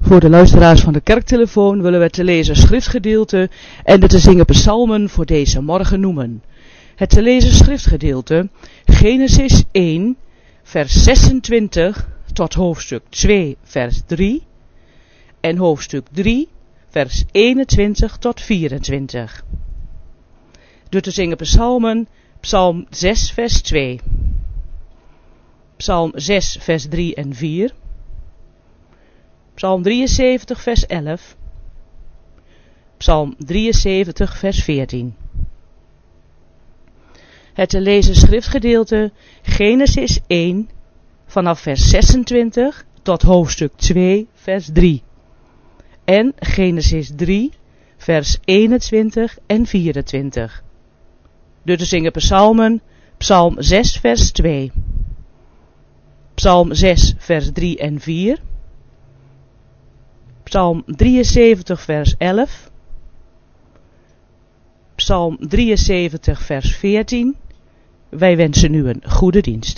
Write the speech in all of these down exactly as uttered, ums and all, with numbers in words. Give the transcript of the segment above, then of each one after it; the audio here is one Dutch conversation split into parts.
Voor de luisteraars van de kerktelefoon willen we te lezen schriftgedeelte en de te zingen psalmen voor deze morgen noemen. Het te lezen schriftgedeelte Genesis één vers zesentwintig tot hoofdstuk twee vers drie en hoofdstuk drie vers eenentwintig tot vierentwintig. De te zingen psalmen Psalm zes vers twee, Psalm zes vers drie en vier, Psalm drieënzeventig vers elf, Psalm drieënzeventig vers veertien. Het te lezen schriftgedeelte Genesis één vanaf vers zesentwintig tot hoofdstuk twee vers drie en Genesis drie vers eenentwintig en vierentwintig. De te zingen psalmen Psalm zes vers twee, Psalm zes vers drie en vier, Psalm drieënzeventig vers elf, Psalm drieënzeventig vers veertien. Wij wensen u een goede dienst.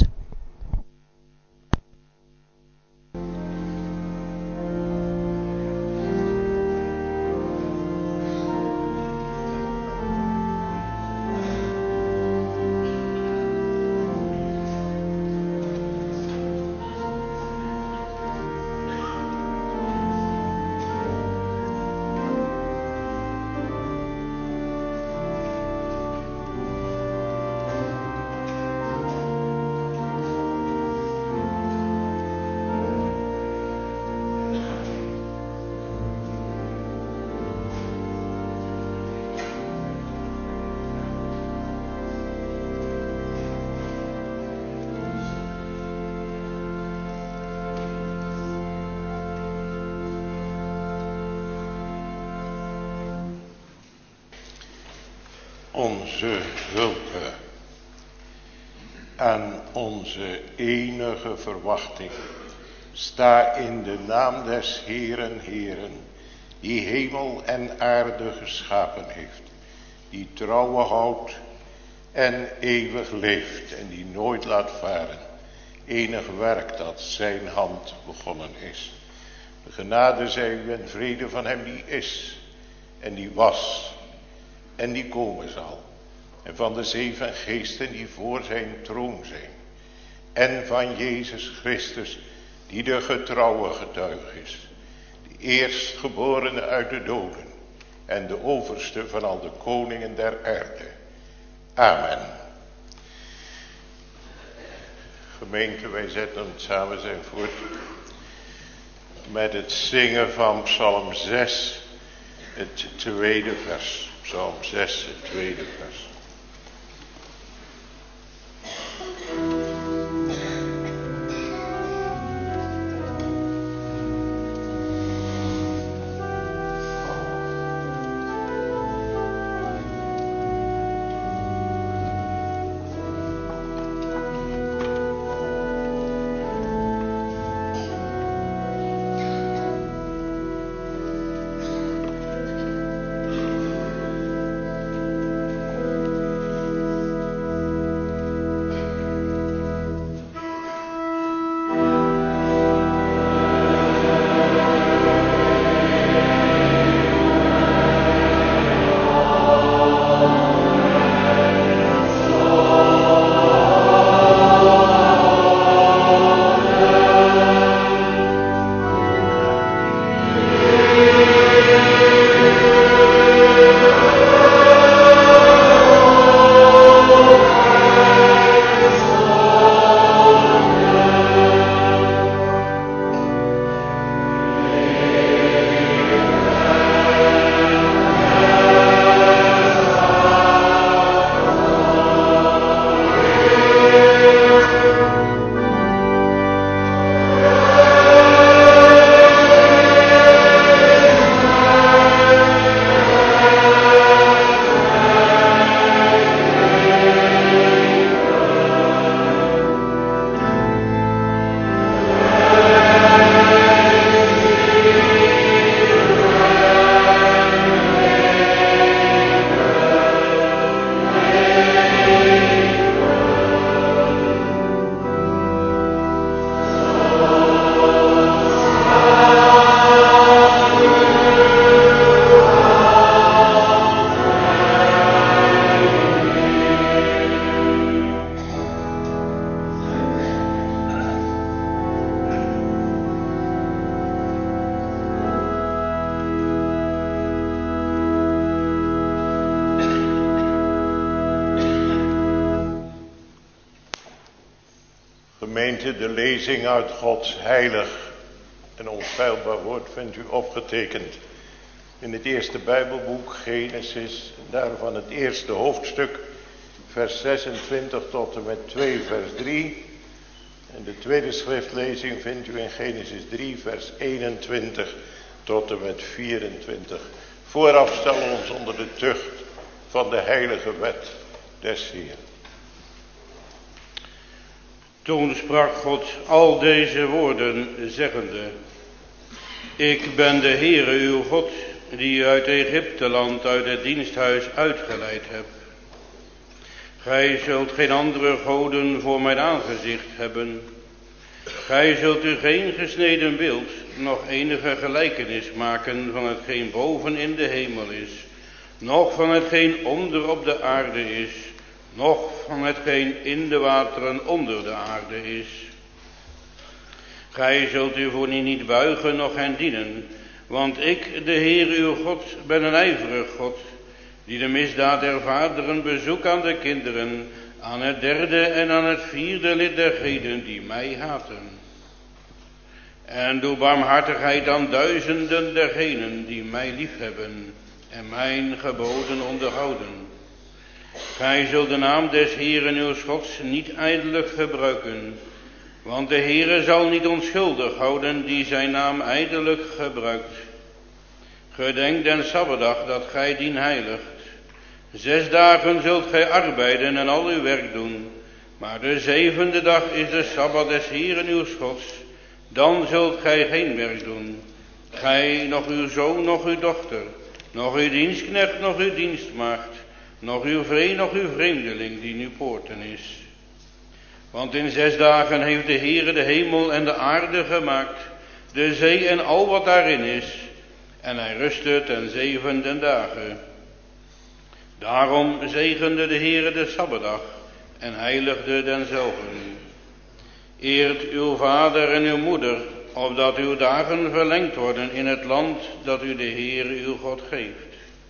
Onze hulp en onze enige verwachting sta in de naam des Heeren, Heeren, die hemel en aarde geschapen heeft, die trouwe houdt en eeuwig leeft en die nooit laat varen enig werk dat zijn hand begonnen is. De genade zij u en vrede van hem die is en die was en die komen zal. En van de zeven geesten die voor zijn troon zijn. En van Jezus Christus die de getrouwe getuige is. De eerstgeborene uit de doden. En de overste van al de koningen der aarde. Amen. Gemeente, wij zetten het samen zijn voort. Met het zingen van Psalm zes. Het tweede vers. Psalm zes, het tweede vers. Gemeente, de lezing uit Gods heilig en onfeilbaar woord vindt u opgetekend in het eerste Bijbelboek, Genesis, daarvan het eerste hoofdstuk, vers zesentwintig tot en met twee, vers drie. En de tweede schriftlezing vindt u in Genesis drie, vers eenentwintig tot en met vierentwintig. Vooraf stellen we ons onder de tucht van de heilige wet des Heeren. Toen sprak God al deze woorden, zeggende: Ik ben de Heere uw God, die u uit Egypteland, uit het diensthuis uitgeleid hebt. Gij zult geen andere goden voor mijn aangezicht hebben. Gij zult u geen gesneden beeld, nog enige gelijkenis maken van hetgeen boven in de hemel is, noch van hetgeen onder op de aarde is, noch van hetgeen in de wateren onder de aarde is. Gij zult u voor niet buigen, noch hen dienen, want ik, de Heer uw God, ben een ijverig God, die de misdaad der vaderen bezoekt aan de kinderen, aan het derde en aan het vierde lid dergenen die mij haten. En doe barmhartigheid aan duizenden dergenen die mij liefhebben en mijn geboden onderhouden. Gij zult de naam des Heeren uw Gods niet ijdelijk gebruiken, want de Heere zal niet onschuldig houden die zijn naam ijdelijk gebruikt. Gedenk den Sabbatdag dat gij dien heiligt. Zes dagen zult gij arbeiden en al uw werk doen, maar de zevende dag is de Sabbat des Heeren uw Gods. Dan zult gij geen werk doen, gij, nog uw zoon, nog uw dochter, nog uw dienstknecht, nog uw dienstmaagd, nog uw vree, nog uw vreemdeling die nu poorten is. Want in zes dagen heeft de Heere de hemel en de aarde gemaakt, de zee en al wat daarin is, en hij rustte ten zevende dagen. Daarom zegende de Heere de Sabbatdag en heiligde denzelven. Eert uw vader en uw moeder, opdat uw dagen verlengd worden in het land dat u de Heere uw God geeft.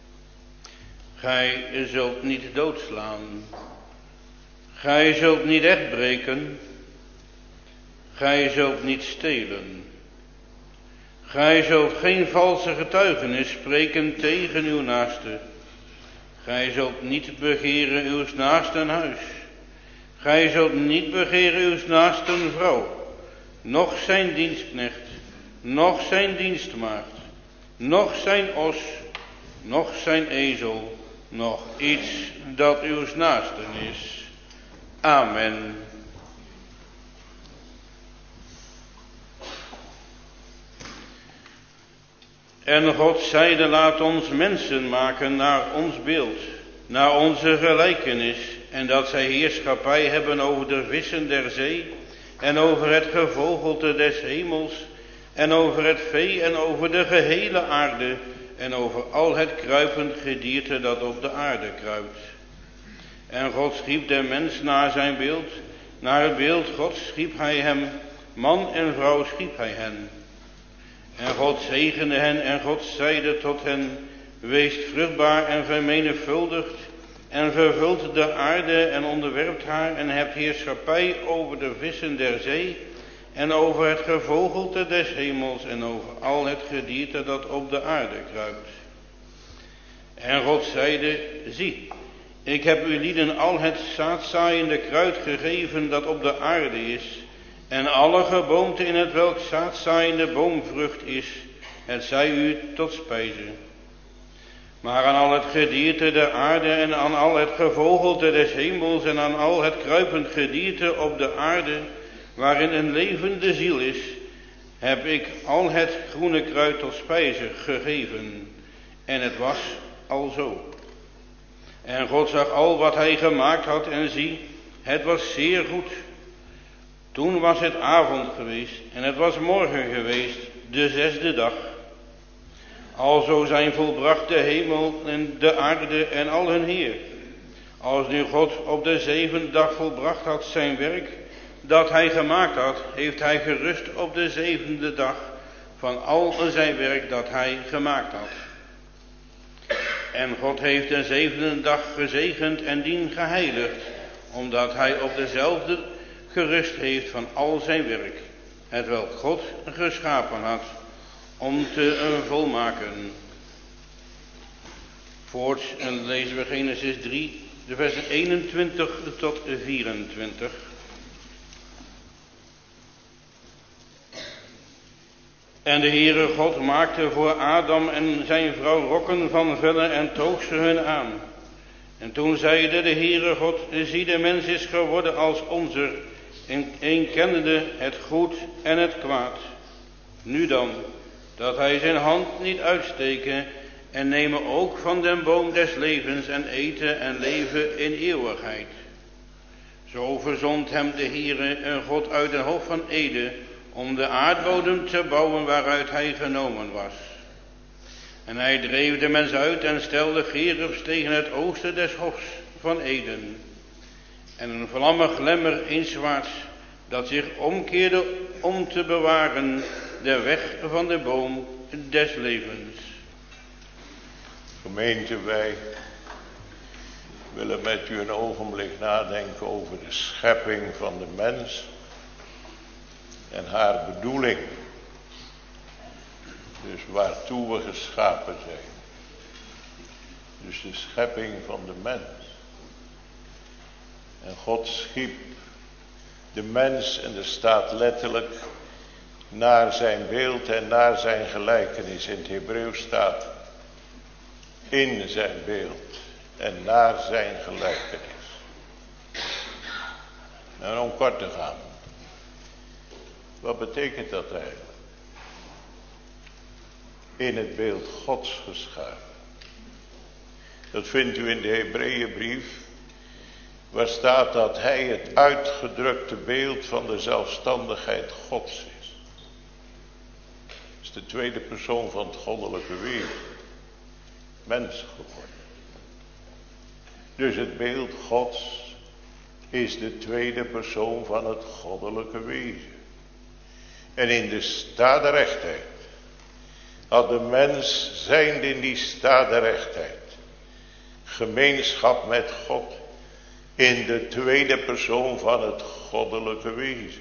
Gij zult niet doodslaan. Gij zult niet echtbreken. Gij zult niet stelen. Gij zult geen valse getuigenis spreken tegen uw naaste. Gij zult niet begeren uw naasten huis. Gij zult niet begeren uw naasten vrouw, noch zijn dienstknecht, noch zijn dienstmaagd, noch zijn os, noch zijn ezel, noch iets dat uw naasten is. Amen. En God zeide: laat ons mensen maken naar ons beeld, naar onze gelijkenis, en dat zij heerschappij hebben over de vissen der zee, en over het gevogelte des hemels, en over het vee, en over de gehele aarde, en over al het kruipend gedierte dat op de aarde kruipt. En God schiep de mens naar zijn beeld, naar het beeld Gods schiep hij hem, man en vrouw schiep hij hen. En God zegende hen, en God zeide tot hen: weest vruchtbaar en vermenigvuldigt, en vervult de aarde en onderwerpt haar, en hebt heerschappij over de vissen der zee, en over het gevogelte des hemels, en over al het gedierte dat op de aarde kruipt. En God zeide: zie, ik heb u lieden al het zaadzaaiende kruid gegeven dat op de aarde is, en alle geboomte in het welk zaadzaaiende boomvrucht is, het zij u tot spijze. Maar aan al het gedierte der aarde en aan al het gevogelte des hemels en aan al het kruipend gedierte op de aarde, waarin een levende ziel is, heb ik al het groene kruid tot spijze gegeven. En het was alzo. En God zag al wat hij gemaakt had, en zie, het was zeer goed. Toen was het avond geweest, en het was morgen geweest, de zesde dag. Alzo zijn volbracht de hemel en de aarde en al hun heer. Als nu God op de zevende dag volbracht had zijn werk dat hij gemaakt had, heeft hij gerust op de zevende dag van al zijn werk dat hij gemaakt had. En God heeft de zevende dag gezegend en dien geheiligd, omdat hij op dezelfde gerust heeft van al zijn werk, hetwelk God geschapen had, om te volmaken. Voorts lezen we Genesis drie, de versen eenentwintig tot vierentwintig. En de Heere God maakte voor Adam en zijn vrouw rokken van vellen en toog ze hun aan. En toen zeide de Heere God, zie, de mens is geworden als onzer, en een kennende het goed en het kwaad. Nu dan, dat hij zijn hand niet uitsteken en nemen ook van den boom des levens en eten en leven in eeuwigheid. Zo verzond hem de Heere een God uit den hof van Eden, om de aardbodem te bouwen waaruit hij genomen was. En hij dreef de mens uit en stelde gerubs tegen het oosten des hofs van Eden. En een vlamme glemmer inswaarts, dat zich omkeerde om te bewaren de weg van de boom des levens. Gemeente, wij willen met u een ogenblik nadenken over de schepping van de mens en haar bedoeling. Dus waartoe we geschapen zijn. Dus de schepping van de mens. En God schiep de mens, en er staat letterlijk, naar zijn beeld en naar zijn gelijkenis. In het Hebreeuws staat in zijn beeld en naar zijn gelijkenis. Nou, om kort te gaan. Wat betekent dat eigenlijk? In het beeld Gods geschapen. Dat vindt u in de Hebreeënbrief, waar staat dat hij het uitgedrukte beeld van de zelfstandigheid Gods is. Dat is de tweede persoon van het goddelijke wezen. Mens geworden. Dus het beeld Gods is de tweede persoon van het goddelijke wezen. En in de staderechtheid had de mens, zijnde in die staderechtheid, gemeenschap met God in de tweede persoon van het goddelijke wezen.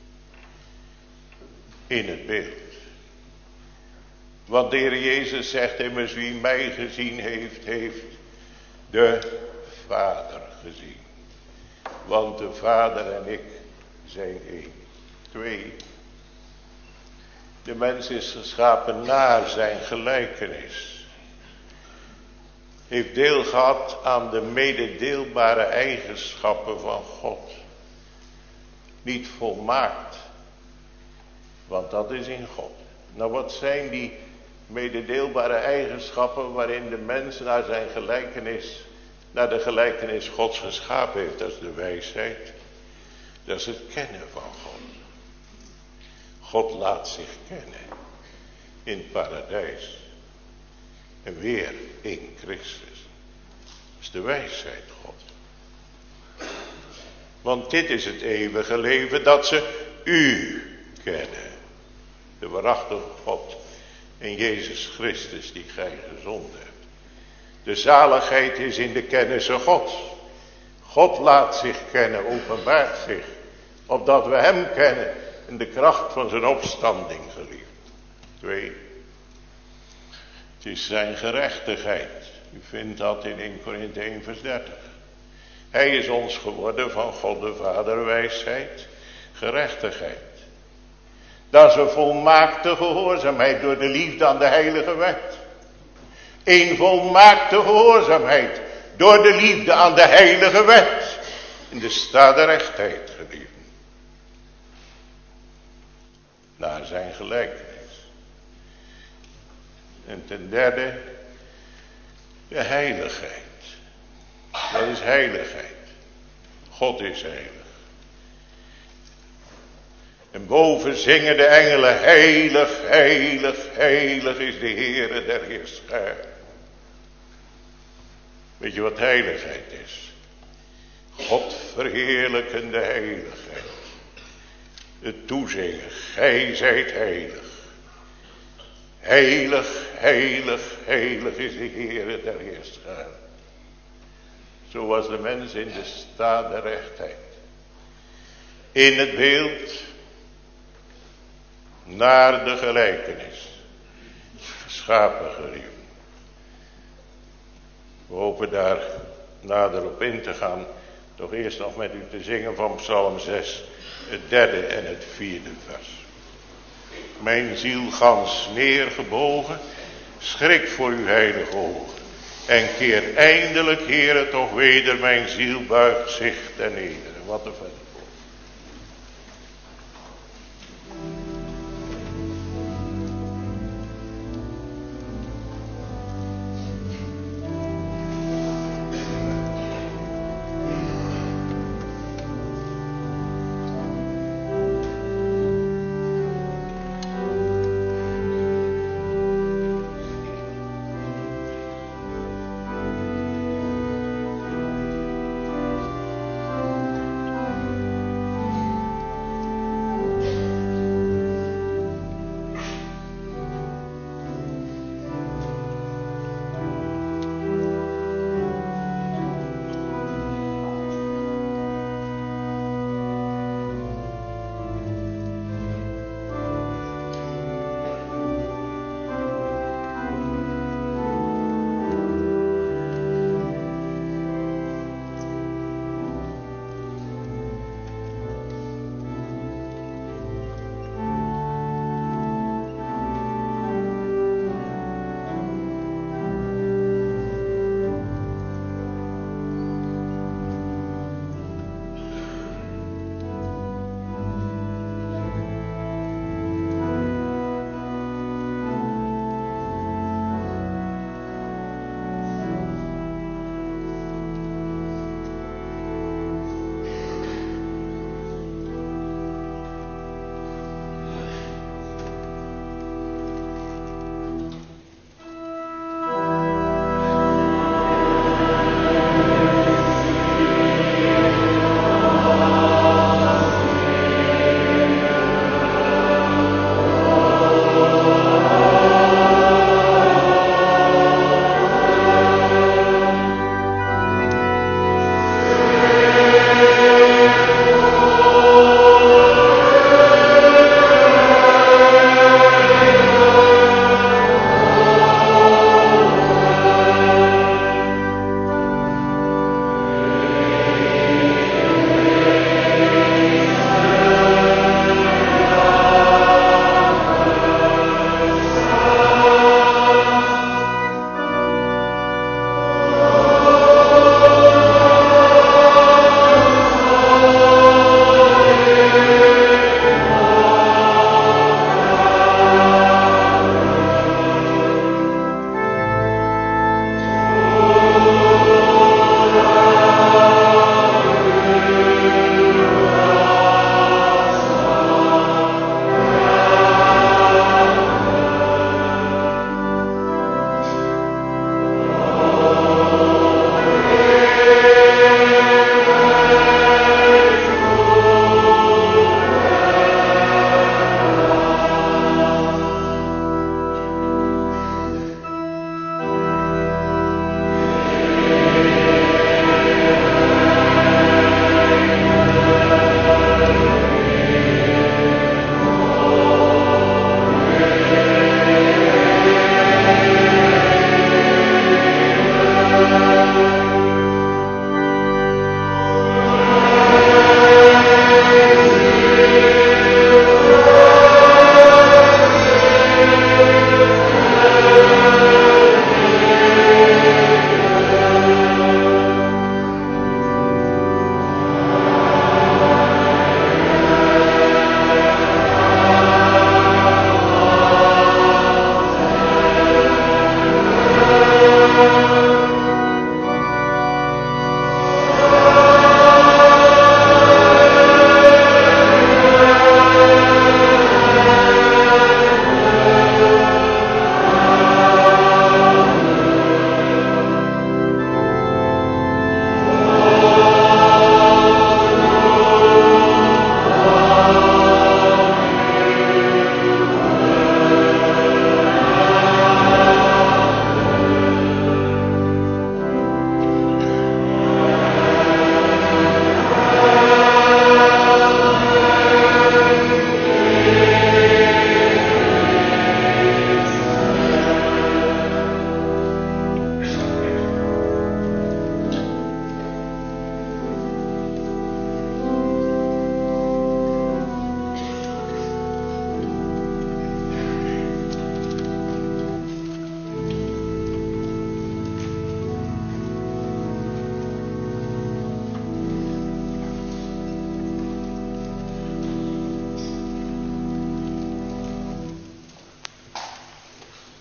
In het beeld. Want de Heer Jezus zegt immers, wie mij gezien heeft, heeft de Vader gezien. Want de Vader en ik zijn één. Twee. De mens is geschapen naar zijn gelijkenis. Heeft deel gehad aan de mededeelbare eigenschappen van God. Niet volmaakt. Want dat is in God. Nou, wat zijn die mededeelbare eigenschappen waarin de mens naar zijn gelijkenis, naar de gelijkenis Gods geschapen heeft? Dat is de wijsheid. Dat is het kennen van God. God laat zich kennen in het paradijs. En weer in Christus. Dat is de wijsheid God. Want dit is het eeuwige leven, dat ze u kennen. De waarachtige God en Jezus Christus die gij gezonden hebt. De zaligheid is in de kennisse Gods. God laat zich kennen, openbaart zich. Opdat we hem kennen in de kracht van zijn opstanding, geliefd. Twee. Het is zijn gerechtigheid. U vindt dat in eerste Korinthe één vers dertig. Hij is ons geworden van God de Vader wijsheid, gerechtigheid. Dat is een volmaakte gehoorzaamheid door de liefde aan de heilige wet. Een volmaakte gehoorzaamheid door de liefde aan de heilige wet. In de staderechtheid, geliefd. Naar zijn gelijkenis. En ten derde, de heiligheid. Dat is heiligheid. God is heilig. En boven zingen de engelen, heilig, heilig, heilig is de Heere der Heerscharen. Weet je wat heiligheid is? God verheerlijkende heiligheid. Het toezingen, gij zijt heilig. Heilig, heilig, heilig is de Heere der Heerscharen. Zo was de mens in de staat der rechtheid. in het beeld naar de gelijkenis geschapen gerieven. We hopen daar nader op in te gaan. Toch eerst nog met u te zingen van Psalm zes, het derde en het vierde vers. Mijn ziel gans neergebogen, schrik voor uw heilige ogen. En keer eindelijk, Heere, toch weder, mijn ziel buigt zich ten nederen. Wat een verder.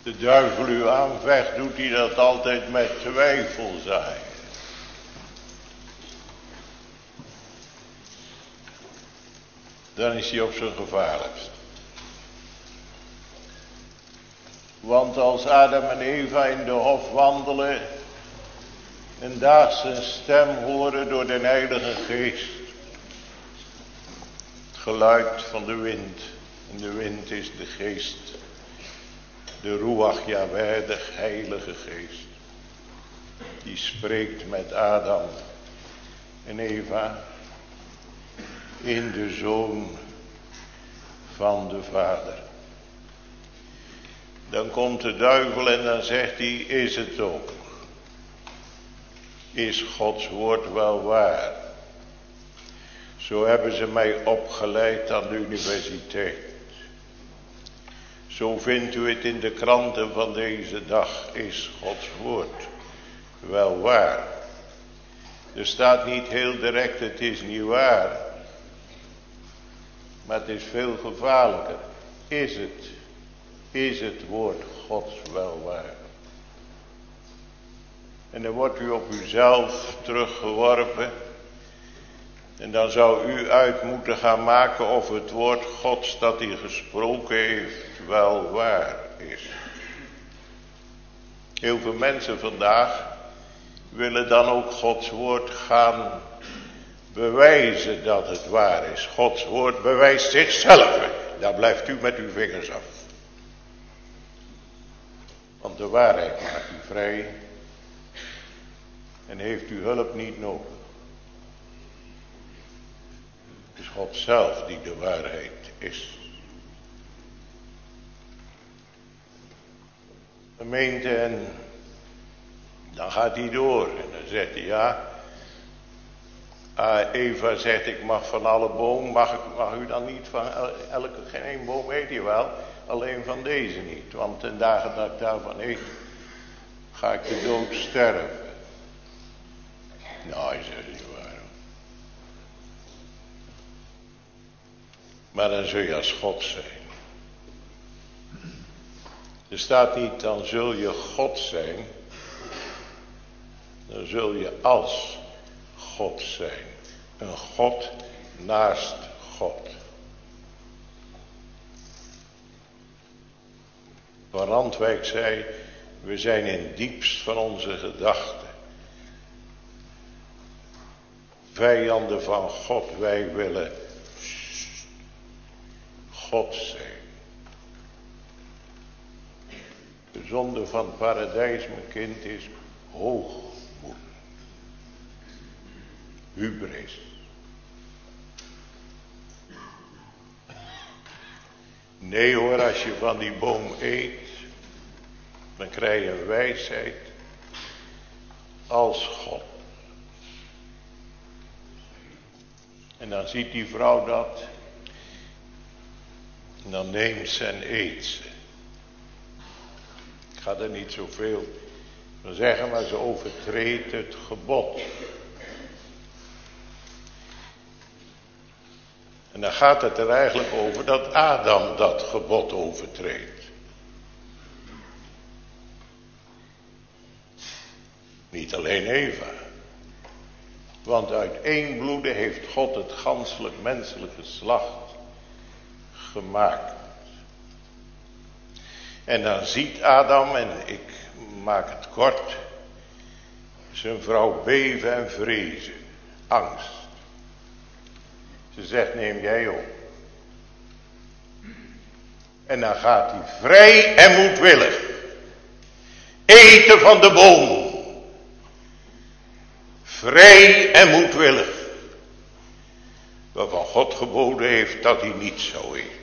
de duivel u aanvecht, doet hij dat altijd met twijfel zaaien. Dan is hij op zijn gevaarlijkst. Want als Adam en Eva in de hof wandelen en daar zijn stem horen door de Heilige Geest, het geluid van de wind, en de wind is de geest, de Ruach Yahweh, de Heilige Geest, die spreekt met Adam en Eva in de Zoon van de Vader. Dan komt de duivel en dan zegt hij, is het ook? Is Gods woord wel waar? Zo hebben ze mij opgeleid aan de universiteit. Zo vindt u het in de kranten van deze dag. Is Gods woord wel waar? Er staat niet heel direct, het is niet waar. Maar het is veel gevaarlijker. Is het? Is het woord Gods wel waar? En dan wordt u op uzelf teruggeworpen. En dan zou u uit moeten gaan maken of het woord Gods dat hij gesproken heeft wel waar is. Heel veel mensen vandaag willen dan ook Gods woord gaan bewijzen dat het waar is. Gods woord bewijst zichzelf. Daar blijft u met uw vingers af. Want de waarheid maakt u vrij. En heeft u hulp niet nodig. Het is God zelf die de waarheid is. Gemeente, en dan gaat hij door. En dan zegt hij, ja. Uh, Eva zegt, ik mag van alle bomen, mag, ik, mag u dan niet van elke, geen één boom eet je wel, alleen van deze niet. Want ten dagen dat ik daarvan eet, ga ik de dood sterven. Nou, is dat niet waar. Maar dan zul je als God zijn. Er staat niet, dan zul je God zijn. Dan zul je als God zijn. Een God naast God. Van Randwijk zei, we zijn in het diepst van onze gedachten vijanden van God. Wij willen God zijn. De zonde van het paradijs, mijn kind, is hoogmoed. Hubris. Nee hoor, als je van die boom eet, dan krijg je een wijsheid als God. En dan ziet die vrouw dat. En dan neemt ze en eet ze. Ik ga er niet zoveel van zeggen, maar ze overtreedt het gebod. En dan gaat het er eigenlijk over dat Adam dat gebod overtreedt. Niet alleen Eva. Want uit één bloede heeft God het ganselijk menselijk geslacht gemaakt. En dan ziet Adam, en ik maak het kort, zijn vrouw beven en vrezen, angst. Ze zegt, neem jij op. En dan gaat hij vrij en moedwillig eten van de boom. Vrij en moedwillig. Waarvan God geboden heeft dat hij niet zou eten.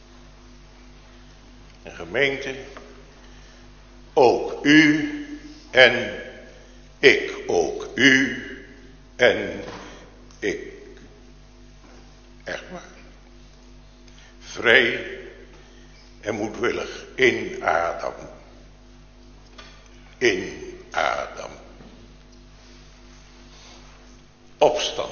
En gemeente, ook u en ik, ook u en ik. Echt waar. Vrij en moedwillig in Adam. In Adam. Opstand.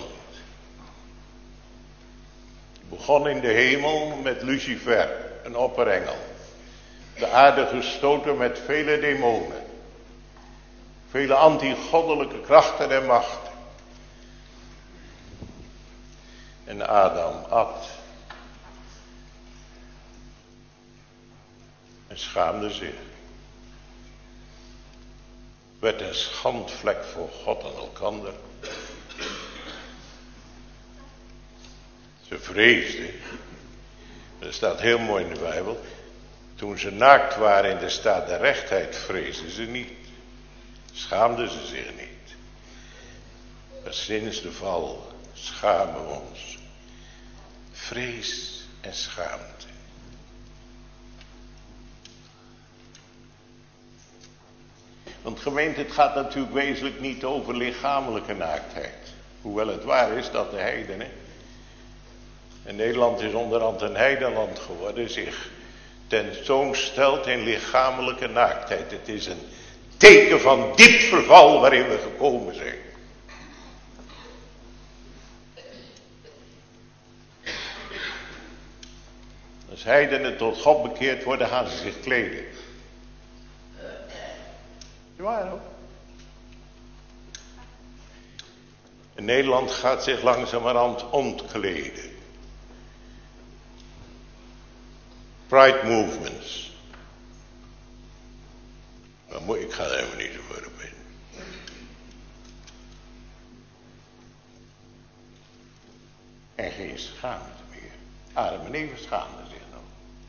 Het begon in de hemel met Lucifer, een opperengel. de aarde gestoten met vele demonen. Vele antigoddelijke krachten en machten. En Adam at. En schaamde zich. Werd een schandvlek voor God en elkander. Ze vreesden. Dat staat heel mooi in de Bijbel. Toen ze naakt waren in de staat der rechtheid, vreesden ze niet. Schaamden ze zich niet. Maar sinds de val schamen we ons. Vrees en schaamte. Want gemeente, het gaat natuurlijk wezenlijk niet over lichamelijke naaktheid. Hoewel het waar is dat de heidenen, en Nederland is onderhand een heidenland geworden, zich tentoonstelt in lichamelijke naaktheid. Het is een teken van diep verval waarin we gekomen zijn. Als heidenen tot God bekeerd worden, gaan ze zich kleden. Is waar ook. En Nederland gaat zich langzamerhand ontkleden. Pride movements. Maar moet, ik ga er helemaal niet zo voor op in. En geen schaamte meer. Adam en Eva schaamden zich nog.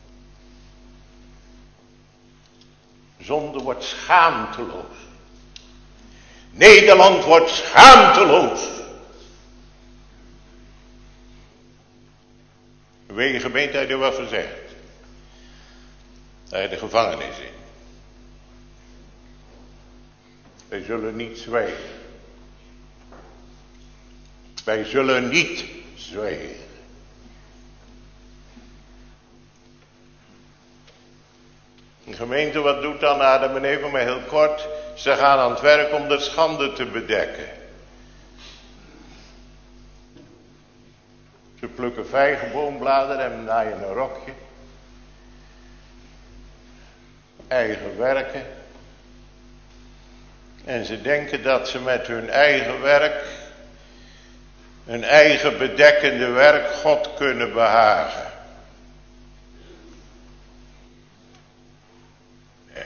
Zonde wordt schaamteloos. Nederland wordt schaamteloos. Weet je gemeente, heb je wat gezegd? Daar je de gevangenis in. Wij zullen niet zwijgen. Wij zullen niet zwijgen. De gemeente, wat doet dan Adam en Eva? Maar heel kort, ze gaan aan het werk om de schande te bedekken. Ze plukken vijgenboombladeren en naaien een rokje. Eigen werken. En ze denken dat ze met hun eigen werk, hun eigen bedekkende werk, God kunnen behagen. Nee.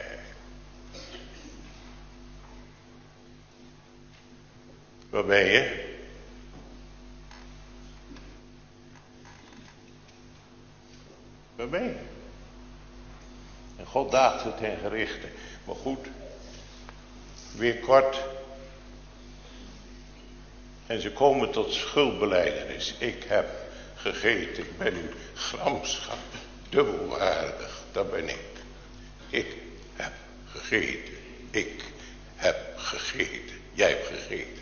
Waar ben je? Waar ben je? En God daagt het ten gerichte. Maar goed, weer kort. En ze komen tot schuldbelijdenis. Ik heb gegeten, ik ben u gramschap, dubbelwaardig, dat ben ik. Ik heb gegeten, ik heb gegeten, jij hebt gegeten.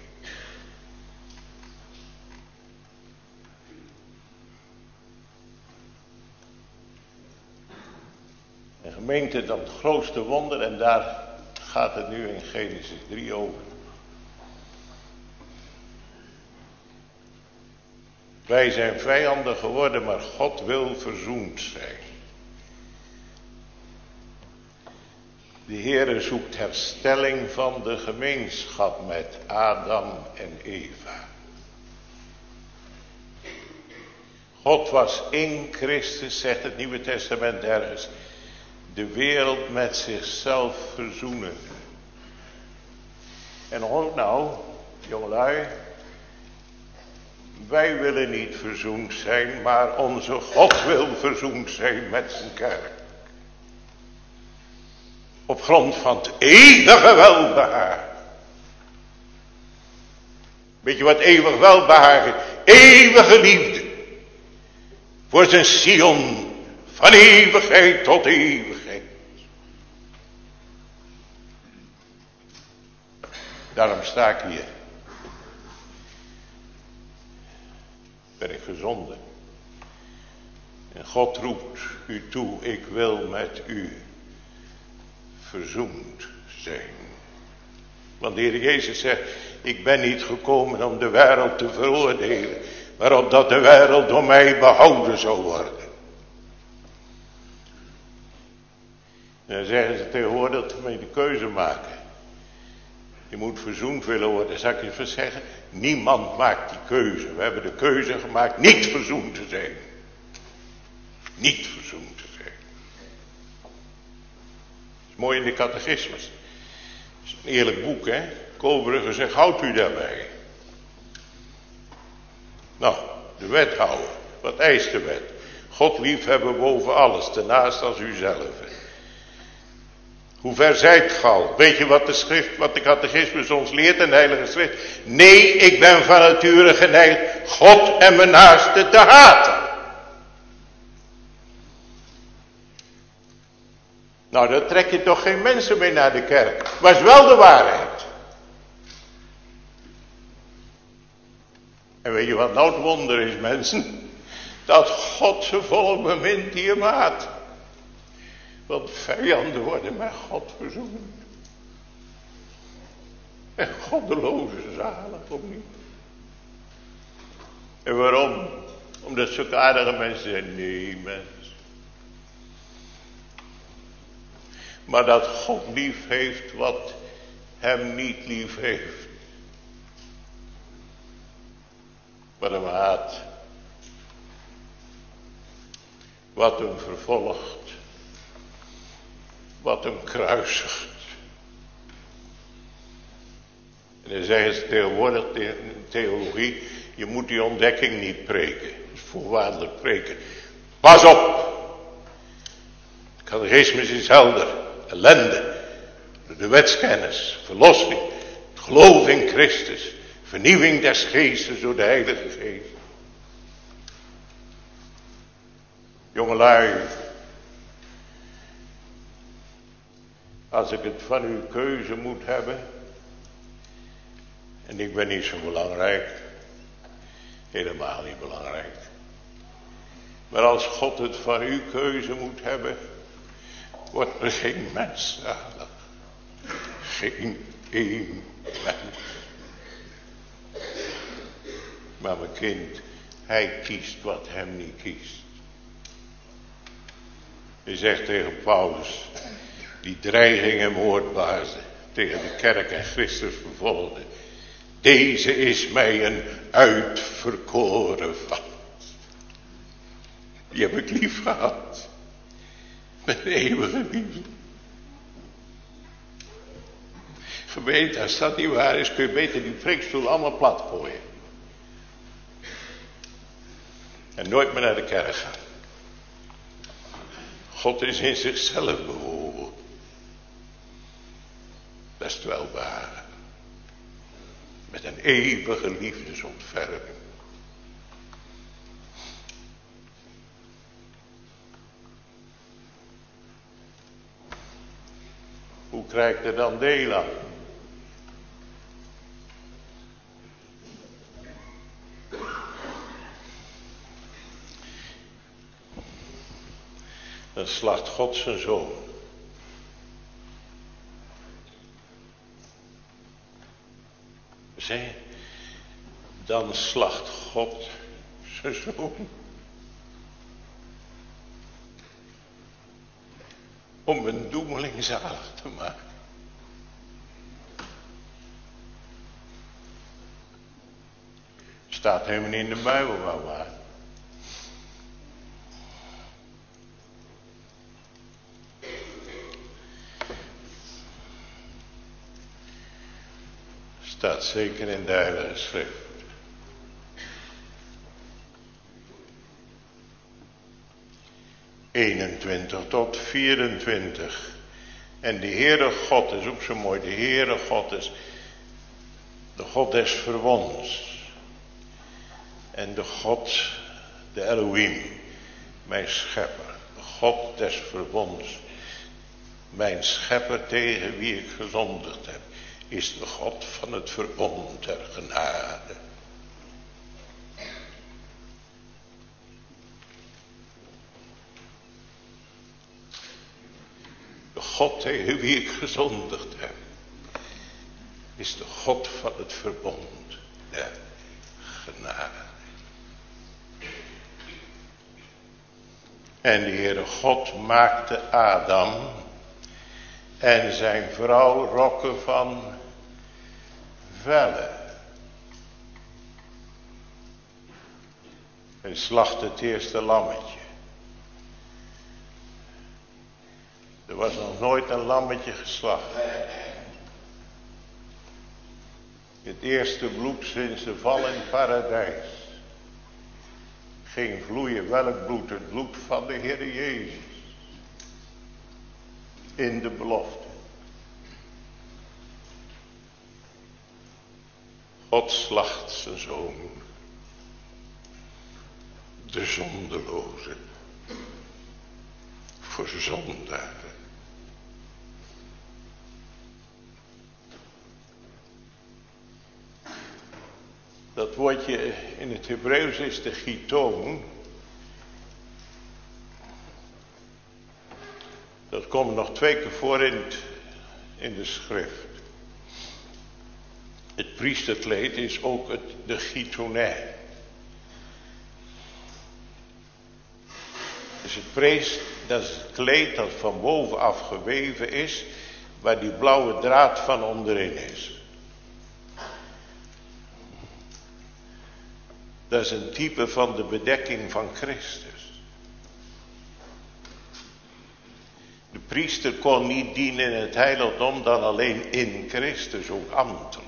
En gemeente, dat grootste wonder, en daar gaat het nu in Genesis drie over. Wij zijn vijanden geworden, maar God wil verzoend zijn. De Heere zoekt herstelling van de gemeenschap met Adam en Eva. God was in Christus, zegt het Nieuwe Testament ergens, de wereld met zichzelf verzoenen. En hoor nou, jongelui, wij willen niet verzoend zijn, maar onze God wil verzoend zijn met zijn kerk. Op grond van het eeuwige welbehagen. Weet je wat eeuwig welbehagen is? Eeuwige liefde. Voor zijn Sion. Van eeuwigheid tot eeuwigheid. Daarom sta ik hier. Ben ik gezonden. En God roept u toe, ik wil met u verzoend zijn. Want de Heer Jezus zegt, ik ben niet gekomen om de wereld te veroordelen, maar opdat de wereld door mij behouden zou worden. En dan zeggen ze tegenwoordig dat we de keuze maken. Je moet verzoend willen worden. Zal ik je eens zeggen? Niemand maakt die keuze. We hebben de keuze gemaakt niet verzoend te zijn. Niet verzoend te zijn. Dat is mooi in de catechismus. Dat is een eerlijk boek, hè. Koolbrugge zegt, houdt u daarbij. Nou, de wethouder. Wat eist de wet? God liefhebben boven alles, daarnaast als uzelf. Hoe ver zijt ge al? Weet je wat de schrift, wat de catechismus ons leert en de heilige schrift? Nee, ik ben van nature geneigd God en mijn naaste te haten. Nou, daar trek je toch geen mensen mee naar de kerk. Maar het is wel de waarheid. En weet je wat nou het wonder is, mensen? Dat God zijn volk bemint die hem haat. Want vijanden worden met God verzoend. En goddelozen zalig of niet. En waarom? Omdat zulke aardige mensen zijn. Nee, mens. Maar dat God lief heeft wat hem niet lief heeft. Wat hem haat. Wat hem vervolgt. Wat hem kruisigt. En dan zeggen ze tegenwoordig in theologie, je moet die ontdekking niet preken. Dat is voorwaardelijk preken. Pas op! Het catechismus is helder. Ellende. De wetskennis. Verlossing. Het geloof in Christus. Vernieuwing des geestes door de heilige geest. Jongelui. Als ik het van uw keuze moet hebben. En ik ben niet zo belangrijk. Helemaal niet belangrijk. Maar als God het van uw keuze moet hebben. Wordt er geen mens zalig. Geen één mens. Maar mijn kind. Hij kiest wat hem niet kiest. Hij zegt tegen Paulus. Die dreiging en moordbaarden tegen de kerk en Christus vervolgde. Deze is mij een uitverkoren vast. Die heb ik lief gehad. Met eeuwige liefde. Gemeente, als dat niet waar is, kun je beter die preekstoel allemaal plat gooien. En nooit meer naar de kerk gaan. God is in zichzelf bewogen. Dat is het wel waar. Met een eeuwige liefdesontferming. Hoe krijg ik er dan deel aan? Dan slacht God zijn zoon. Zeg, dan slacht God zijn zoon. Om een doemeling zalig te maken. Staat helemaal niet in de Bijbel, maar waar. Staat zeker in de Heilige Schrift. eenentwintig tot vierentwintig. En de Heere God is ook zo mooi. De Heere God is de God des verwonds. En de God, de Elohim, mijn schepper. De God des verwonds. Mijn schepper tegen wie ik gezondigd heb. Is de God van het verbond der genade. De God tegen wie ik gezondigd heb. Is de God van het verbond der genade. En de Heere God maakte Adam En zijn vrouw rokken van vellen. En slachtte het eerste lammetje. Er was nog nooit een lammetje geslacht. Het eerste bloed sinds de val in het paradijs ging vloeien. Welk bloed? Het bloed van de Heer Jezus. In de belofte. God slacht zijn zoon. De zondeloze. Voor zondaren. Dat woordje in het Hebreeuws is de chitoon. Dat komt nog twee keer voor in, het, in de schrift. Het priesterkleed is ook het, de chitoné. Dus het preest, dat is het kleed dat van bovenaf geweven is, waar die blauwe draad van onderin is. Dat is een type van de bedekking van Christus. De priester kon niet dienen in het heiligdom dan alleen in Christus, ook ambtelijk.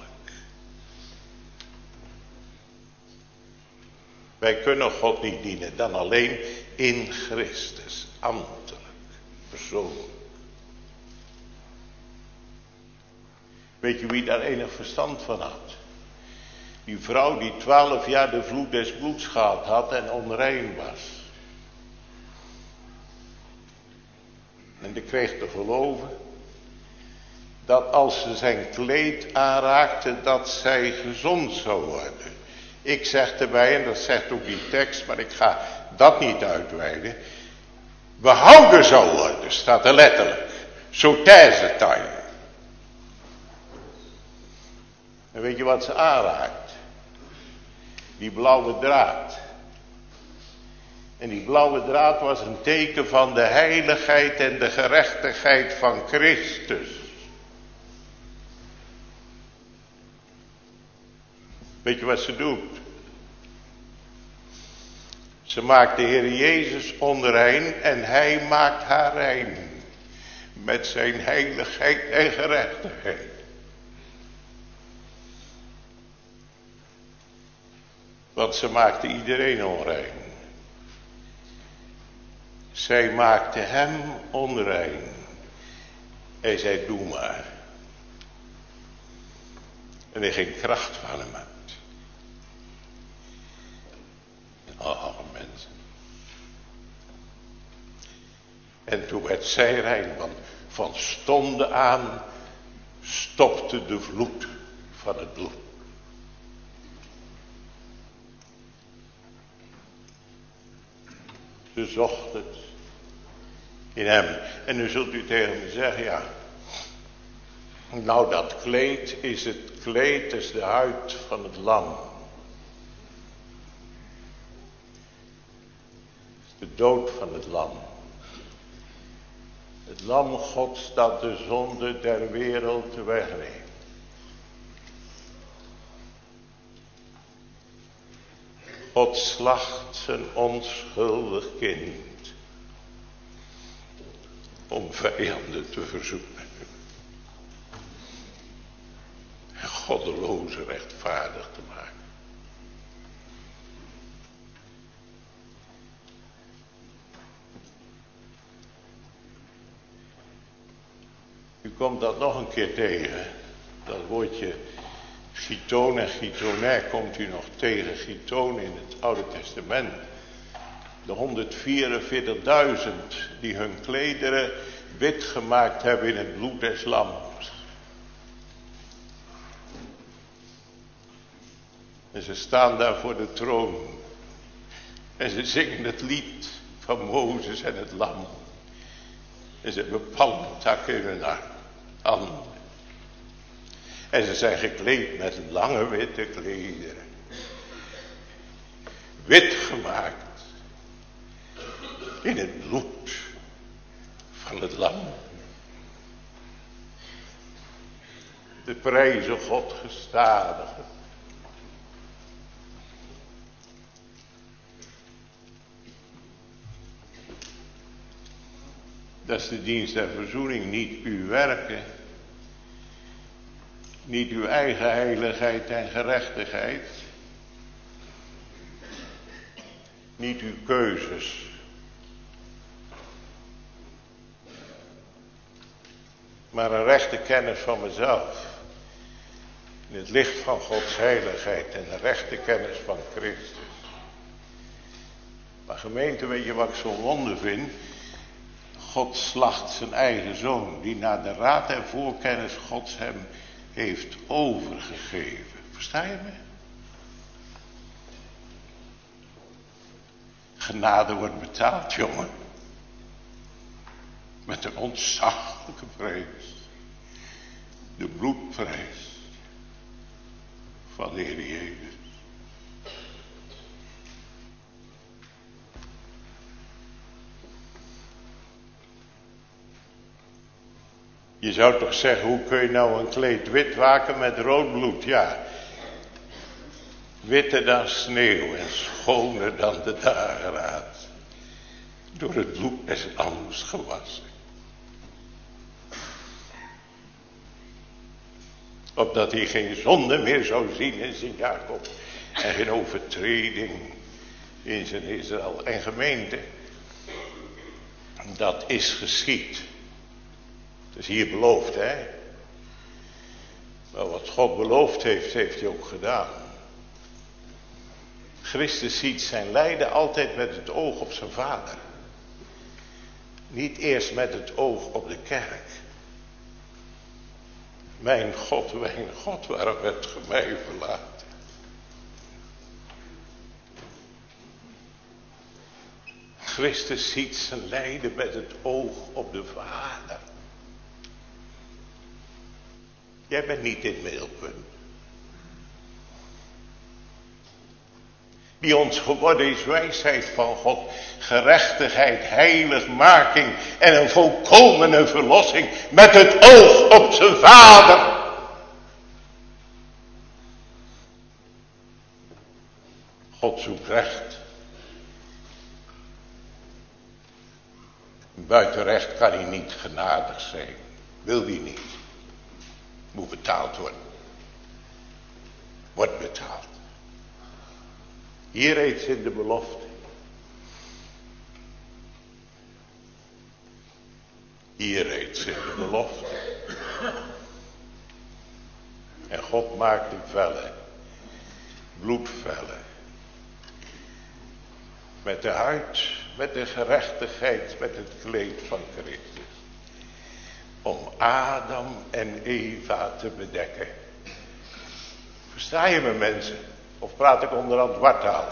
Wij kunnen God niet dienen dan alleen in Christus, ambtelijk, persoonlijk. Weet je wie daar enig verstand van had? Die vrouw die twaalf jaar de vloed des bloeds gehad had en onrein was. En die kreeg te geloven dat als ze zijn kleed aanraakte, dat zij gezond zou worden. Ik zeg erbij, en dat zegt ook die tekst, maar ik ga dat niet uitweiden. Behouden zou worden, staat er letterlijk. Soterzetai. En weet je wat ze aanraakt? Die blauwe draad. En die blauwe draad was een teken van de heiligheid en de gerechtigheid van Christus. Weet je wat ze doet? Ze maakt de Heer Jezus onrein en hij maakt haar rein. Met zijn heiligheid en gerechtigheid. Want ze maakte iedereen onrein. Zij maakte hem onrein. Hij zei, doe maar. En hij ging kracht van hem uit. Oh, mensen. En toen werd zij rein, want van stonden aan stopte de vloed van het bloed. Ze zocht het in hem. En nu zult u tegen me zeggen, ja. Nou, dat kleed is het kleed, is de huid van het lam. De dood van het lam. Het lam Gods dat de zonde der wereld wegneemt. God slacht zijn onschuldig kind. Om vijanden te verzoenen. En goddeloze rechtvaardig te maken. U komt dat nog een keer tegen. Dat woordje chitoon en chitoné komt u nog tegen. Chitoon in het Oude Testament. De honderdvierenveertigduizend die hun klederen wit gemaakt hebben in het bloed des lams. En ze staan daar voor de troon. En ze zingen het lied van Mozes en het lam. En ze hebben palmtakken in hun handen. En ze zijn gekleed met lange witte klederen. Wit gemaakt. In het bloed van het lam. te prijzen God gestadig. Dat is de dienst der verzoening, niet uw werken, niet uw eigen heiligheid en gerechtigheid, niet uw keuzes. Maar een rechte kennis van mezelf. In het licht van Gods heiligheid en een rechte kennis van Christus. Maar gemeente, weet je wat ik zo wonder vind? God slacht zijn eigen zoon, die naar de raad en voorkennis Gods hem heeft overgegeven. Versta je me? Genade wordt betaald, jongen. Met een ontzaglijke prijs. De bloedprijs van de Heer Jezus. Je zou toch zeggen, hoe kun je nou een kleed wit waken met rood bloed? Ja, witter dan sneeuw en schoner dan de dageraad. Door het bloed des lams gewassen. Opdat hij geen zonde meer zou zien in zijn Jacob. En geen overtreding in zijn Israël. En gemeente, dat is geschied. Het is hier beloofd, hè. Maar wat God beloofd heeft, heeft hij ook gedaan. Christus ziet zijn lijden altijd met het oog op zijn Vader. Niet eerst met het oog op de kerk. Mijn God, mijn God, waarom hebt ge mij verlaten? Christus ziet zijn lijden met het oog op de Vader. Jij bent niet in het middelpunt. Die ons geworden is wijsheid van God, gerechtigheid, heiligmaking en een volkomene verlossing met het oog op zijn Vader. God zoekt recht. Buiten recht kan hij niet genadig zijn. Wil hij niet. Moet betaald worden. Wordt betaald. Hier reeds in de belofte. Hier reeds in de belofte. En God maakt de vellen. Bloedvellen. Met de huid, met de gerechtigheid, met het kleed van Christus. Om Adam en Eva te bedekken. Versta je me, mensen? Of praat ik onderhand wartaal?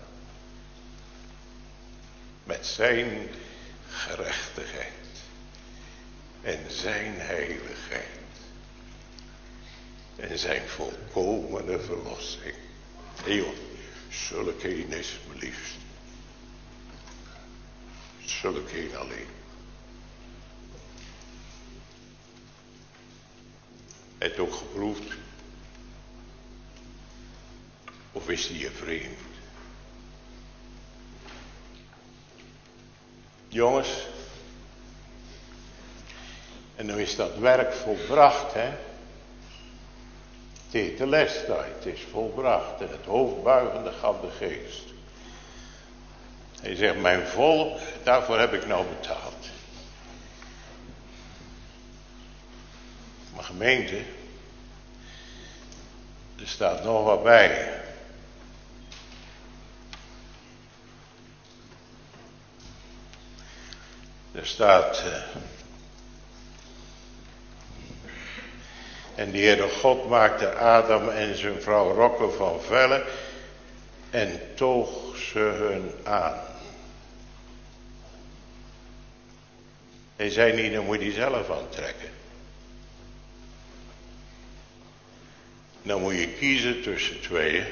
Met zijn gerechtigheid. En zijn heiligheid. En zijn volkomene verlossing. Hé joh, zulke een is mijn liefst. Zulke een alleen. Het ook geproefd? Of is hij je vreemd? Jongens, en nu is dat werk volbracht, hè? Tetelestai, het is volbracht. En het hoofdbuigende gaf de geest. Hij zegt, mijn volk, daarvoor heb ik nou betaald. Maar gemeente, er staat nog wat bij. Er staat, uh, en de Heere God maakte Adam en zijn vrouw rokken van vellen en toog ze hun aan. Hij zei niet, dan moet je die zelf aantrekken. Dan moet je kiezen tussen tweeën.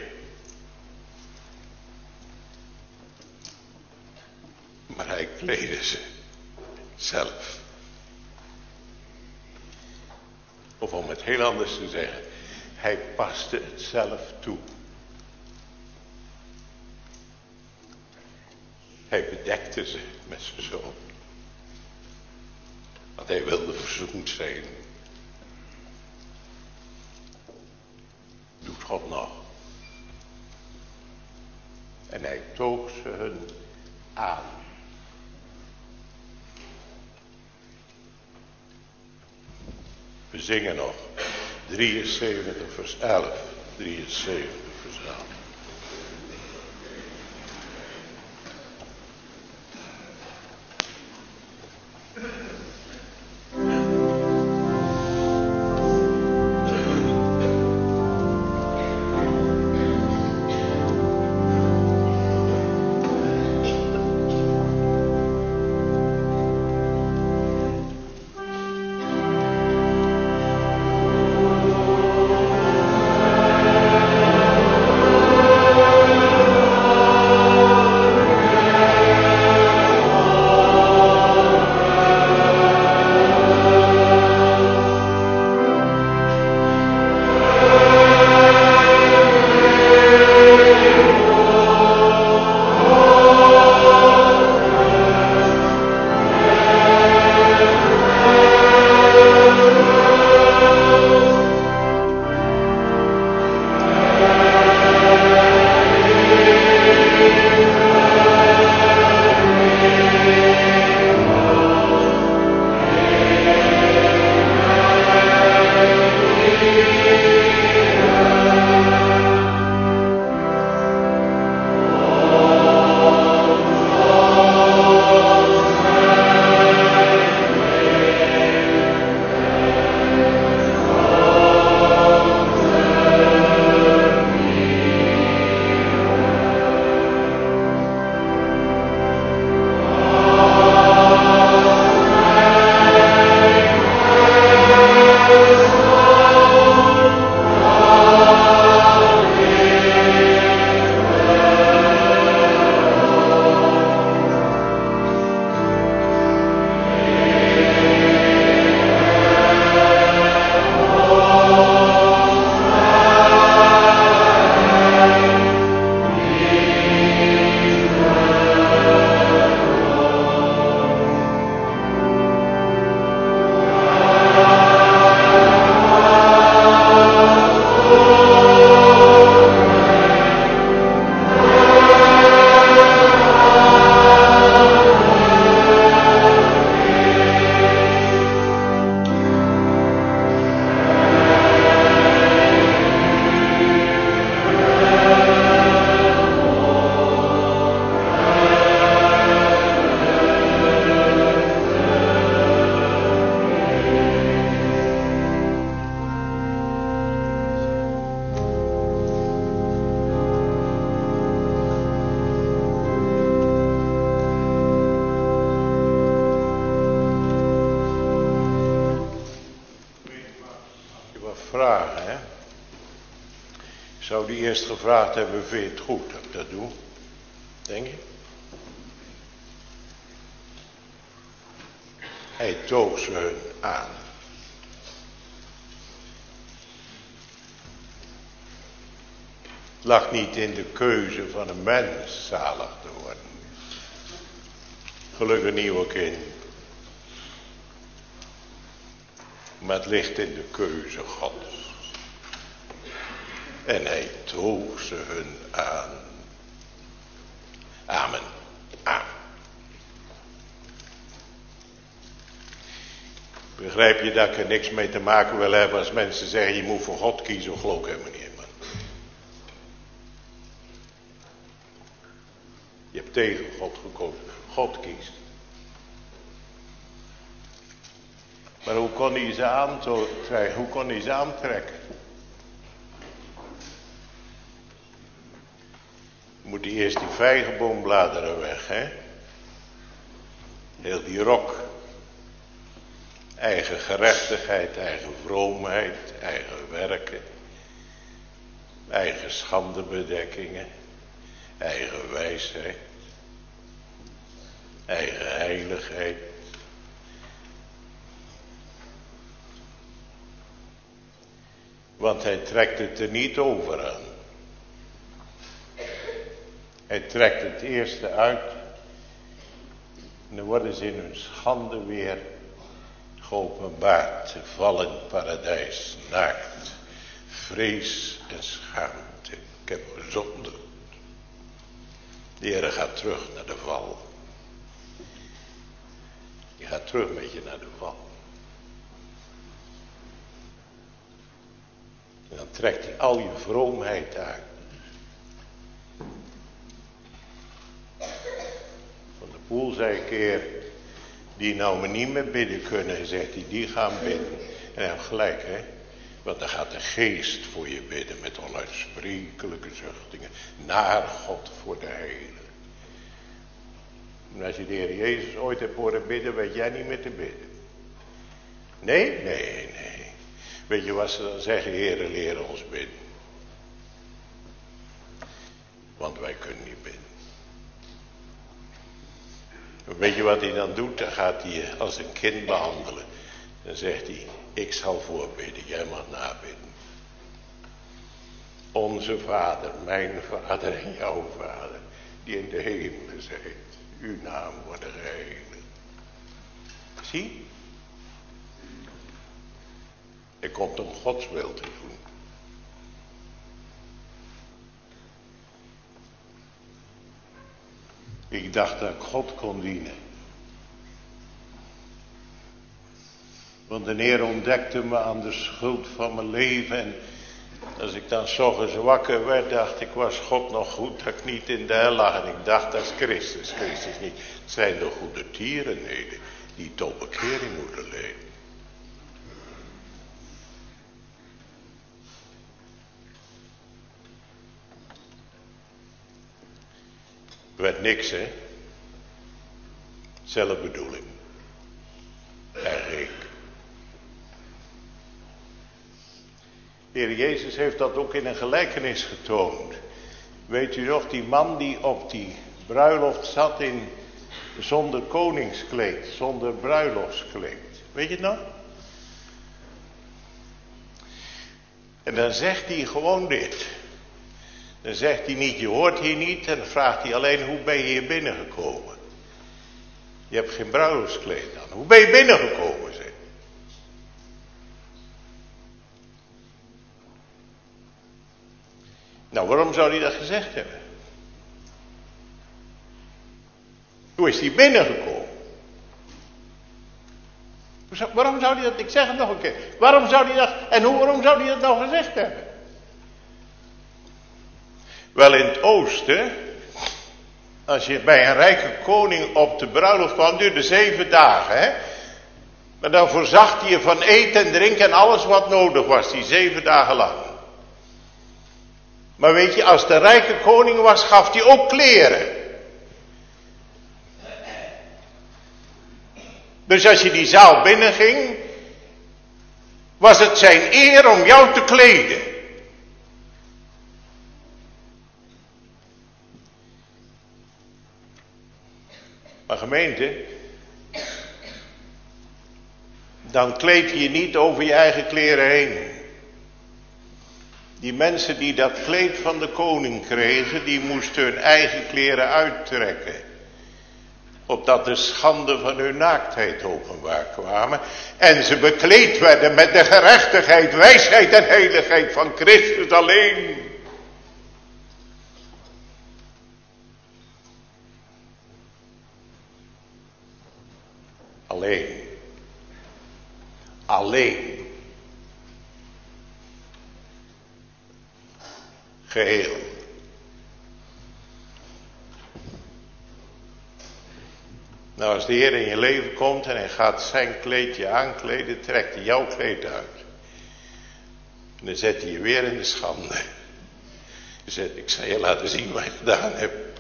Maar hij kleedde ze zelf. Of om het heel anders te zeggen, hij paste het zelf toe. Hij bedekte ze met zijn zoon. Want hij wilde verzoend zijn. Doet God nog. En hij toog ze hun aan. We zingen nog. drieënzeventig vers elf. drieënzeventig vers elf. vragen, hè. Ik zou die eerst gevraagd hebben, vind je het goed dat ik dat doe? Denk je? Hij toog ze hun aan. Het lag niet in de keuze van een mens zalig te worden. Gelukkig niet ook in. Maar het ligt in de keuze Gods. En hij toog ze hun aan. Amen. Amen. Begrijp je dat ik er niks mee te maken wil hebben als mensen zeggen je moet voor God kiezen, of geloof ik helemaal niet in, man. Je hebt tegen God gekozen. God kiest. Maar hoe kon hij ze aantrekken? Hoe kon hij ze aantrekken? Moet hij eerst die vijgenboombladeren weg, hè? Heel die rok. Eigen gerechtigheid, eigen vroomheid, eigen werken. Eigen schandebedekkingen. Eigen wijsheid. Eigen heiligheid. Want hij trekt het er niet over aan. Hij trekt het eerste uit. En dan worden ze in hun schande weer geopenbaard. Ze vallen in het paradijs naakt. Vrees en schaamte. Ik heb gezondigd. De Heer gaat terug naar de val. Je gaat terug met je naar de val. En dan trekt hij al je vroomheid uit. Van de Poel zei een keer, die nou maar niet meer bidden kunnen, zegt hij, die gaan bidden. En hij heeft gelijk, hè. Want dan gaat de geest voor je bidden met onuitsprekelijke zuchtingen. Naar God voor de heilige. En als je de Heer Jezus ooit hebt horen bidden, weet jij niet meer te bidden. Nee, nee, nee. Weet je wat ze dan zeggen? Heere, leer ons bidden. Want wij kunnen niet bidden. Weet je wat hij dan doet? Dan gaat hij je als een kind behandelen. Dan zegt hij, ik zal voorbidden, jij mag nabidden. Onze Vader, mijn Vader en jouw Vader, die in de hemelen zijt. Uw naam wordt geheiligd. Zie? Hij komt om Gods wil te doen. Ik dacht dat ik God kon dienen. Want de Heer ontdekte me aan de schuld van mijn leven. En als ik dan 's ochtends wakker werd, dacht ik, was God nog goed dat ik niet in de hel lag. En ik dacht, dat is Christus. Christus niet. Het zijn de goede tieren, nee, die tot bekering moeten leven. Werd niks, hè. Zelfbedoeling. En ik. De Heer Jezus heeft dat ook in een gelijkenis getoond. Weet u nog, die man die op die bruiloft zat in zonder koningskleed, zonder bruiloftskleed. Weet je het nog? En dan zegt hij gewoon dit. Dan zegt hij niet, je hoort hier niet. En dan vraagt hij alleen, hoe ben je hier binnengekomen? Je hebt geen bruiloftskleed aan. Hoe ben je binnengekomen, zeg? Nou, waarom zou hij dat gezegd hebben? Hoe is hij binnengekomen? Waarom zou hij dat, ik zeg het nog een keer. Waarom zou hij dat, en hoe, waarom zou hij dat nou gezegd hebben? Wel, in het oosten, als je bij een rijke koning op de bruiloft kwam, duurde zeven dagen, hè. Maar dan voorzag hij je van eten en drinken en alles wat nodig was, die zeven dagen lang. Maar weet je, als de rijke koning was, gaf hij ook kleren. Dus als je die zaal binnenging, was het zijn eer om jou te kleden. Maar gemeente, dan kleed je je niet over je eigen kleren heen. Die mensen die dat kleed van de koning kregen, die moesten hun eigen kleren uittrekken. Opdat de schande van hun naaktheid openbaar kwamen. En ze bekleed werden met de gerechtigheid, wijsheid en heiligheid van Christus alleen. Alleen. Alleen. Geheel. Nou, als de Heer in je leven komt en hij gaat zijn kleedje aankleden, trekt hij jouw kleed uit. En dan zet hij je weer in de schande. Je zegt, ik zal je laten zien wat je gedaan hebt.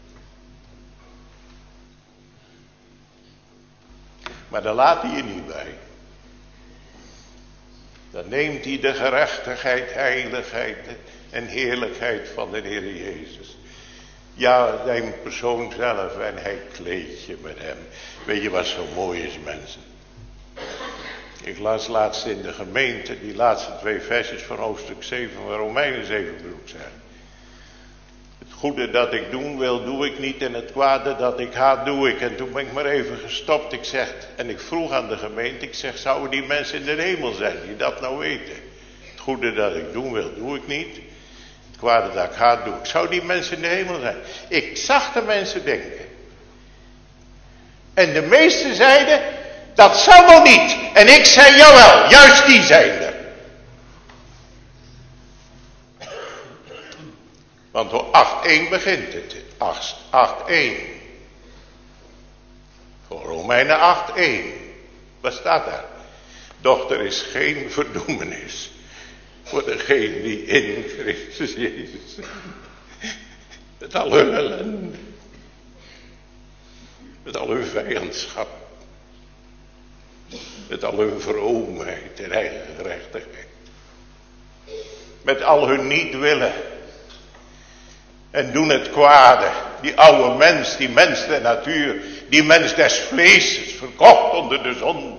Maar daar laat hij je niet bij. Dan neemt hij de gerechtigheid, heiligheid en heerlijkheid van de Heer Jezus. Ja, zijn persoon zelf en hij kleedt je met hem. Weet je wat zo mooi is, mensen? Ik las laatst in de gemeente die laatste twee versjes van hoofdstuk zeven van Romeinen zeven bedoeld zijn. Het goede dat ik doen wil, doe ik niet. En het kwade dat ik haat, doe ik. En toen ben ik maar even gestopt. Ik zeg, en ik vroeg aan de gemeente, ik zeg, zouden die mensen in de hemel zijn die dat nou weten? Het goede dat ik doen wil, doe ik niet. Het kwade dat ik haat, doe ik. Zou die mensen in de hemel zijn? Ik zag de mensen denken. En de meesten zeiden, dat zou wel niet. En ik zei, jawel, juist die zijn er. Want door acht één begint het. acht één. Voor Romeinen acht één. Wat staat daar? Doch er is geen verdoemenis voor degene die in Christus Jezus zijn. Met al hun ellende. Met al hun vijandschap. Met al hun vroomheid en eigen gerechtigheid. Met al hun niet willen. En doen het kwade. Die oude mens, die mens der natuur. Die mens des vleeses, verkocht onder de zonde.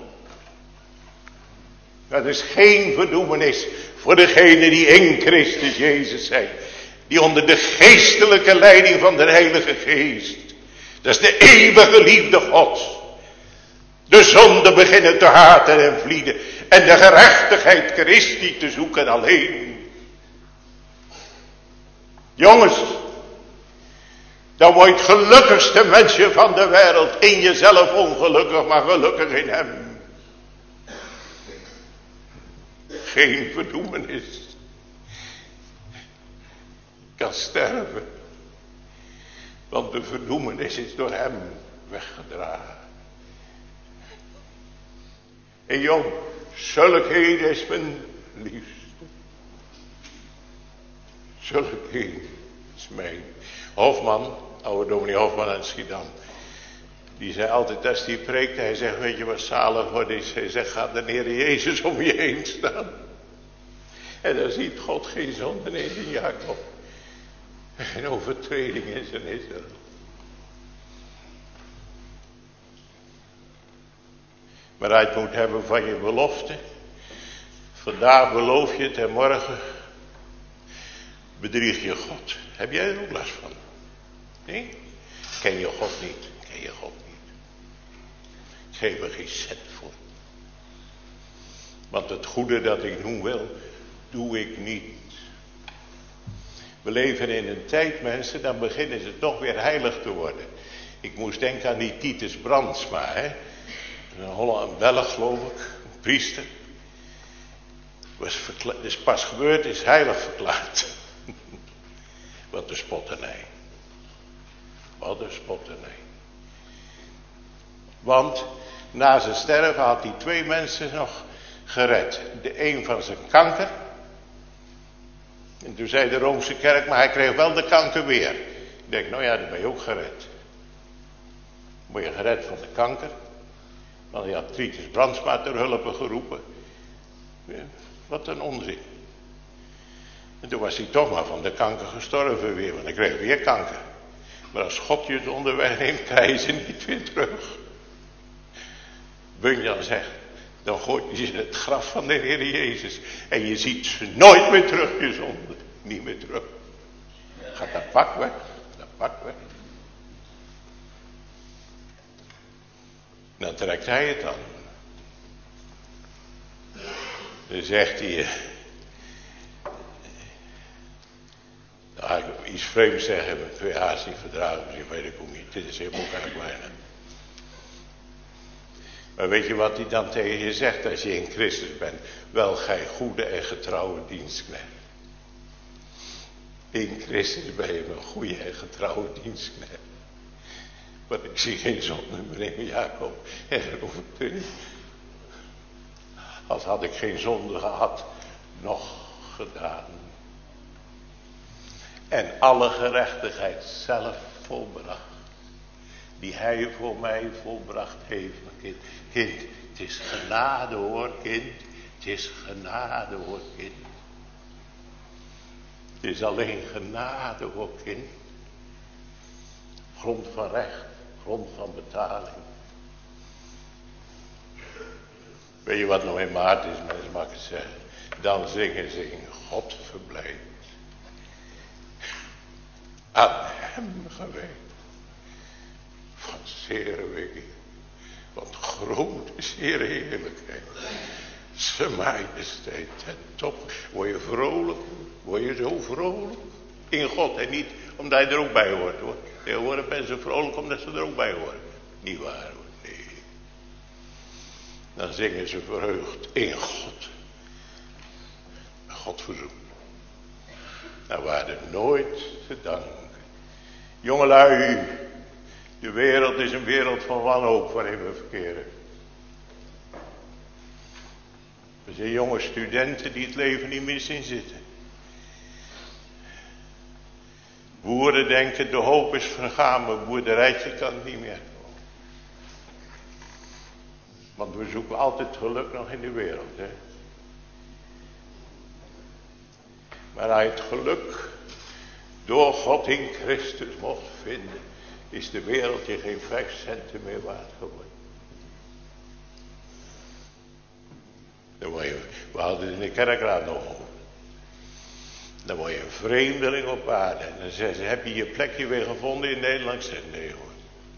Dat is geen verdoemenis voor degenen die in Christus Jezus zijn. Die onder de geestelijke leiding van de Heilige Geest. Dat is de eeuwige liefde Gods. De zonde beginnen te haten en vlieden. En de gerechtigheid Christi te zoeken alleen. Jongens. Dan word je het gelukkigste mensje van de wereld. In jezelf ongelukkig, maar gelukkig in hem. Geen verdoemenis. Kan sterven. Want de verdoemenis is door hem weggedragen. En jong, zulkheden is mijn liefste. Zulkheden is mijn. Hofman, oude dominee Hofman uit Schiedam. Die zei altijd als hij preekte, hij zegt, weet je wat zalig wordt is? Hij zegt, gaat de Heer Jezus om je heen staan. En dan ziet God geen zonde in Jacob. Geen overtreding in zijn Israël. Maar hij het moet hebben van je belofte. Vandaag beloof je het en morgen bedrieg je God. Heb jij er ook last van? Nee? Ken je God niet? Ken je God niet? Ik geef er geen cent voor. Want het goede dat ik doen wil, doe ik niet. We leven in een tijd, mensen, dan beginnen ze toch weer heilig te worden. Ik moest denken aan die Titus Brandsma, hè. Een Holland, een Belg geloof ik, een priester. Was verkla- dus pas gebeurd, is heilig verklaard. Wat een spotternij. Wat een spotternij. Want na zijn sterven had hij twee mensen nog gered. De een van zijn kanker. En toen zei de Roomse kerk, maar hij kreeg wel de kanker weer. Ik denk, nou ja, dan ben je ook gered. Word je gered van de kanker. Want hij had Titus Brandsma ter hulp geroepen. Ja, wat een onzin. En toen was hij toch maar van de kanker gestorven weer. Want hij kreeg weer kanker. Maar als God je het onderweg neemt, krijg je ze niet weer terug. Bunyan zegt, dan gooit je ze in het graf van de Heer Jezus. En je ziet ze nooit meer terug, je zonde. Niet meer terug. Gaat dat pak weg. Dat pak weg. Dan trekt hij het aan. Dan zegt hij. Dan ga ik iets vreemds zeggen met twee A's niet verdragen. Misschien weet ik ook niet. Dit is helemaal erg bijna. Maar weet je wat hij dan tegen je zegt als je in Christus bent? Wel, gij goede en getrouwe dienstknecht. In Christus ben je een goede en getrouwe dienstknecht. Want ik zie geen zonde meer in Jacob. En geloof ik er niet. Als had ik geen zonde gehad, nog gedaan. En alle gerechtigheid zelf volbracht. Die hij voor mij volbracht heeft, mijn kind. Kind, het is genade hoor, kind. Het is genade hoor, kind. Het is alleen genade hoor, kind. Grond van recht, grond van betaling. Weet je wat nou in mijn hart is, mensen, mag ik het zeggen? Dan zingen ze in God verblijd. Aan hem gewijd. Van zere wegen. Want groot is Heer heerlijkheid. Zijn majesteit en top. Word je vrolijk? Word je zo vrolijk? In God en niet omdat je er ook bij hoort, hoor. Er worden mensen vrolijk omdat ze er ook bij horen. Niet waar, hoor. Nee. Dan zingen ze verheugd in God. God verzoekt. Nou waren nooit te danken. Jongelui, de wereld is een wereld van wanhoop waarin we verkeren. Er zijn jonge studenten die het leven niet meer zien zitten. Boeren denken de hoop is vergaan, maar boerderijtje kan het niet meer. Want we zoeken altijd geluk nog in de wereld, hè. Maar als je het geluk door God in Christus mocht vinden, is de wereld je geen vijf centen meer waard geworden. Dan word je, we hadden het in de kerkraad nog over. Dan word je een vreemdeling op aarde. En dan zeggen ze, heb je je plekje weer gevonden in Nederland? Ik zeg, nee hoor.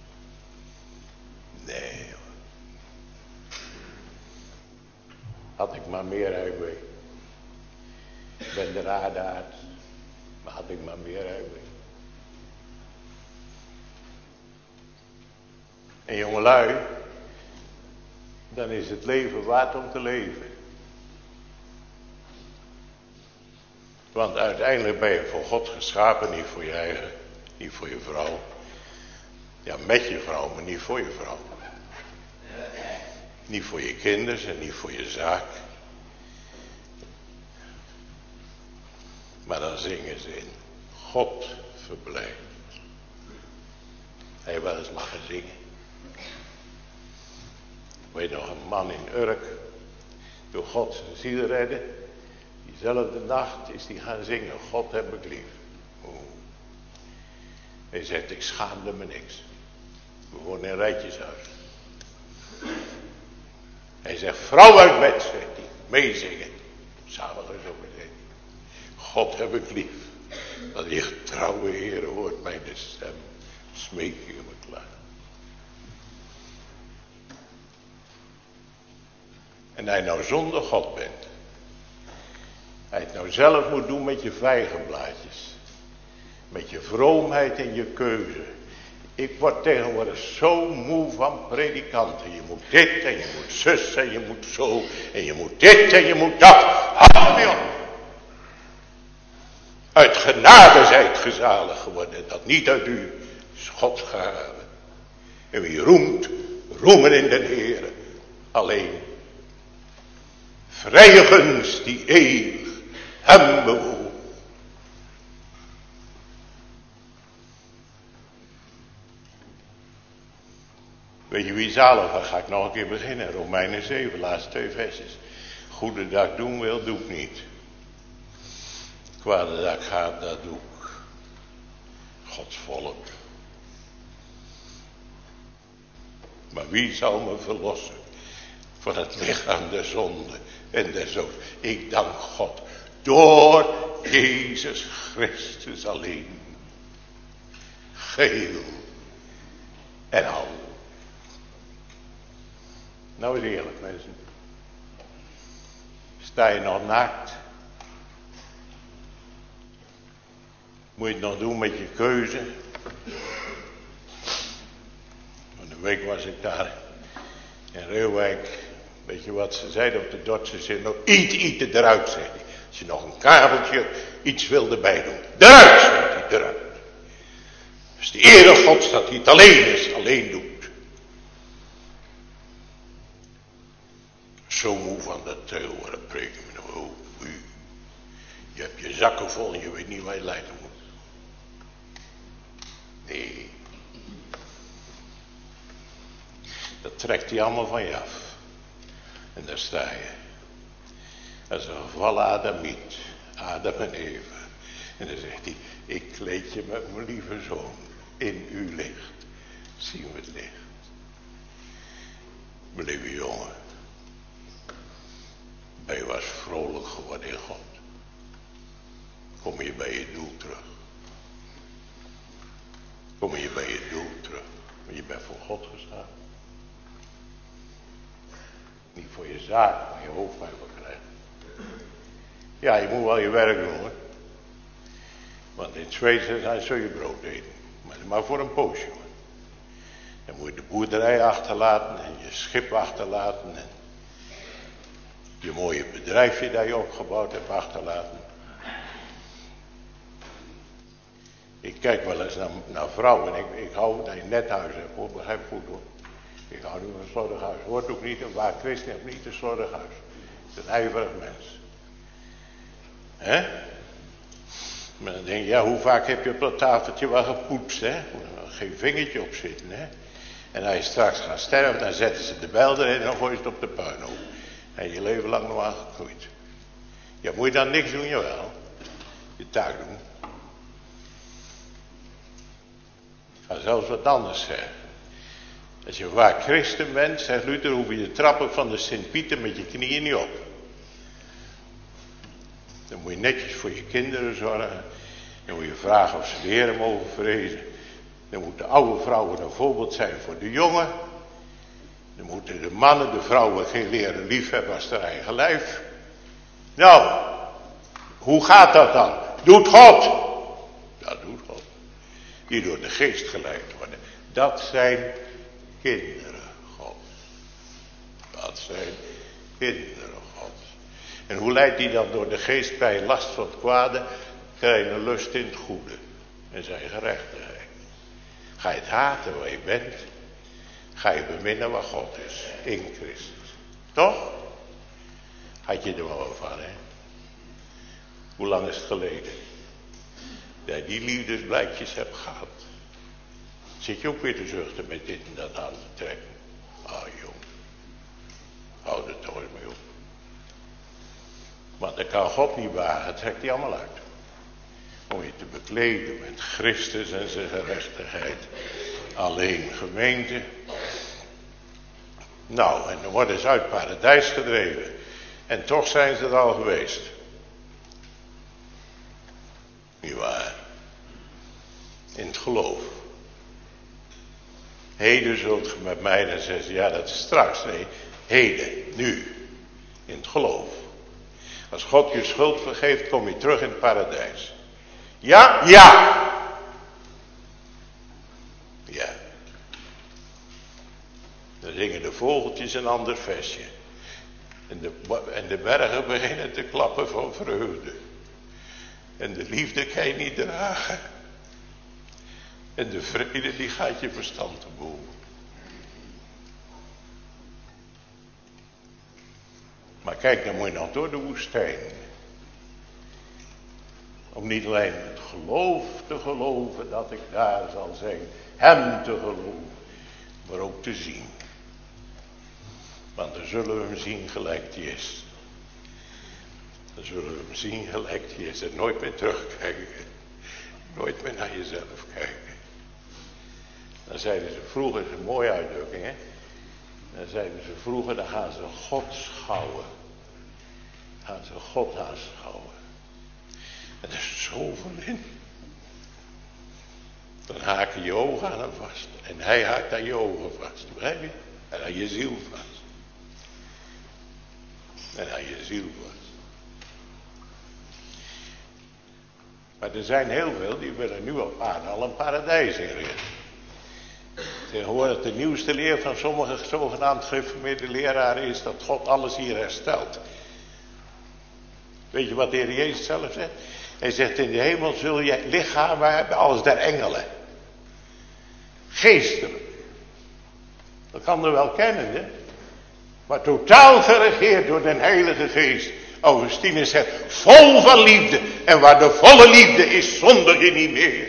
Nee hoor. Had ik maar meer heimwee. Ik ben de aardeaard. Maar had ik maar meer heimwee. En jongelui, dan is het leven waard om te leven. Want uiteindelijk ben je voor God geschapen, niet voor je eigen, niet voor je vrouw. Ja, met je vrouw, maar niet voor je vrouw. Niet voor je kinderen en niet voor je zaak. Maar dan zingen ze in God verblijd. Heb je wel eens mag gaan zingen? Weet je nog, een man in Urk, door God zijn ziel redden. Diezelfde nacht is hij gaan zingen, God heb ik lief. Oeh. Hij zegt, ik schaamde me niks. We wonen in Rijtjeshuis. Hij zegt, vrouw uit bed, zegt hij, meezingen. Samen gezongen, zegt hij. God heb ik lief. Dat je getrouwe Heer hoort mij de stem. Smeek je me klaar. En hij nou zonder God bent. Hij het nou zelf moet doen met je vijgenblaadjes. Met je vroomheid en je keuze. Ik word tegenwoordig zo moe van predikanten. Je moet dit en je moet zus en je moet zo. En je moet dit en je moet dat. Houd me op. Uit genade zijt gezalig geworden. En dat niet uit u is God gave. En wie roemt, roemen in den Heere. Alleen vrije gunst die eeuwig hem bewoont. Weet je wie zalig was? Ga ik nog een keer beginnen. Romeinen zeven, laatste twee versjes. Goede dat ik doen wil, doe ik niet. Kwade dat ik ga, dat doe ik. Gods volk. Maar wie zal me verlossen van het lichaam der zonde en der dood? Ik dank God door Jezus Christus alleen. Geheel en al. Nou is eerlijk, mensen. Sta je nog naakt? Moet je het nog doen met je keuze? Van de week was ik daar in Reeuwijk. Weet je wat ze zeiden op de Dordtse zin? Nog iets, iets eruit, zei hij. Als je nog een kabeltje iets wilde bijdoen. Eruit, zei hij, eruit. Dus de ere Gods dat hij het alleen is, alleen doet. Zo moe van dat tegenwoordig preken. Oh, je hebt je zakken vol en je weet niet waar je lijden moet. Nee. Dat trekt hij allemaal van je af. En daar sta je. Als een gevallen Adamiet. Adam en Eva. En dan zegt hij. Ik kleed je met mijn lieve zoon. In uw licht. Zien we het licht. Mijn lieve jongen. je was vrolijk geworden in God. Kom je bij je doel terug. Kom je bij je doel terug. Want je bent voor God gestaan. Niet voor je zaak, maar je hoofdpijn wil krijgen. Ja, je moet wel je werk doen hoor. Want in het Zweedse zul je brood eten. Maar, maar voor een poosje hoor. Dan moet je de boerderij achterlaten en je schip achterlaten. En je mooie bedrijfje dat je opgebouwd hebt achterlaten. Ik kijk wel eens naar, naar vrouwen. Ik, ik hou dat je net huis hebt hoor. Begrijp goed hoor. Ik hou niet van een slordig huis. Hoort ook niet, een waar christen heeft niet een slordig huis. Het is een ijverig mens. Hè? Maar dan denk je, ja, hoe vaak heb je op dat tafeltje wel gepoetst, hè? Geen vingertje op zitten, hè? En als je straks gaat sterven, dan zetten ze de bijl erin en dan gooi je het op de puinhoop. En je leven lang nog aangeknoeid. Ja, moet je dan niks doen, jawel. Je taak doen. Ik ga zelfs wat anders zeggen. Als je waar christen bent, zegt Luther, hoef je de trappen van de Sint-Pieter met je knieën niet op. Dan moet je netjes voor je kinderen zorgen. Dan moet je vragen of ze de Heer mogen vrezen. Dan moeten de oude vrouwen een voorbeeld zijn voor de jongen. Dan moeten de mannen de vrouwen geen leren liefhebben als haar eigen lijf. Nou, hoe gaat dat dan? Doet God. Dat doet God. Die door de geest geleid worden. Dat zijn kinderen Gods. Dat zijn kinderen Gods. En hoe leidt die dan door de geest bij last van het kwade? Krijg je een lust in het goede. En zijn gerechtigheid. Ga je het haten waar je bent. Ga je beminnen wat God is. In Christus. Toch? Had je er wel van, hè? Hoe lang is het geleden? Dat je die liefdesblijkjes hebt gehad. Zit je ook weer te zuchten met dit en dat aan te trekken. Ah jong. Houd er toch eens mee op. Want dat kan God niet wagen. Het trekt hij allemaal uit. Om je te bekleden met Christus en zijn gerechtigheid. Alleen gemeente. Nou, en dan worden ze uit het paradijs gedreven. En toch zijn ze er al geweest. Niet waar. In het geloof. Heden zult ge met mij, dan zeggen ze, ja dat is straks. Nee, heden, nu. In het geloof. Als God je schuld vergeeft, kom je terug in het paradijs. Ja? Ja! Ja. Dan zingen de vogeltjes een ander versje. En de, en de bergen beginnen te klappen van vreugde. En de liefde kan je niet dragen. En de vrede die gaat je verstand te boven. Maar kijk, dan moet je nog door de woestijn. Om niet alleen het geloof te geloven dat ik daar zal zijn. Hem te geloven. Maar ook te zien. Want dan zullen we hem zien gelijk die is. Dan zullen we hem zien gelijk die is. En nooit meer terugkijken. Nooit meer naar jezelf kijken. Dan zeiden ze vroeger, dat is een mooie uitdrukking hè. Dan zeiden ze vroeger, dan gaan ze God schouwen. Gaan ze God aanschouwen. En er is zoveel in. Dan haak je je ogen aan hem vast. En hij haakt aan je ogen vast. Begrijp je? En aan je ziel vast. En aan je ziel vast. Maar er zijn heel veel die willen nu op aarde al een paradijs inrichten. Tegenwoordig de nieuwste leer van sommige zogenaamd gereformeerde leraren is dat God alles hier herstelt. Weet je wat de Heer Jezus zelf zegt? Hij zegt in de hemel zul je lichamen hebben als der engelen. Geestelijk. Dat kan er wel kennen hè. Maar totaal geregeerd door de Heilige Geest. Augustinus zegt vol van liefde. En waar de volle liefde is zondig je niet meer.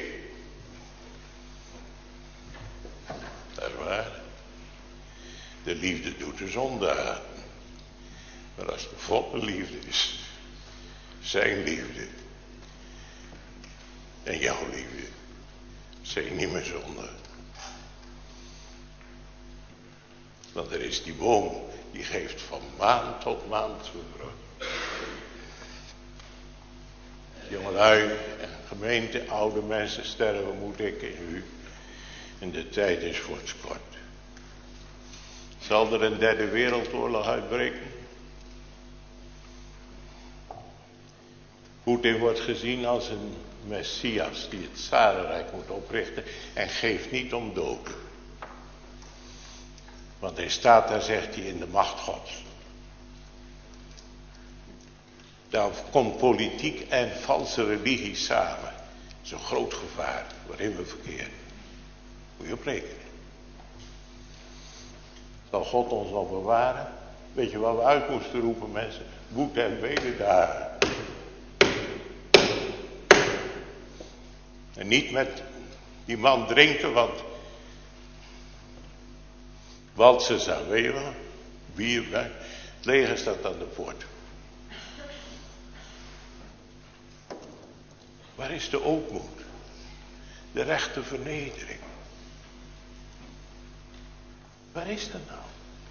Dat is waar. De liefde doet de zonde aan. Maar als de volle liefde is. Zijn liefde. En jouw liefde. Zijn niet meer zonde. Want er is die boom die geeft van maand tot maand vrucht. Jongelui en gemeente, oude mensen sterven moet ik in u. En de tijd is voorts kort. Zal er een derde wereldoorlog uitbreken? Poetin wordt gezien als een Messias die het Zarenrijk moet oprichten en geeft niet om dood. Want hij staat daar, zegt hij, in de macht Gods. Dan komt politiek en valse religie samen. Dat is een groot gevaar waarin we verkeren. Moet je op rekenen. Zal God ons nog bewaren? Weet je wat we uit moesten roepen, mensen? Woed en wederdagen. En niet met die man drinken, want walsen zijn welen, bier, wijn. Het leger staat aan de poort. Waar is de ootmoed? De rechte vernedering. Waar is dat nou?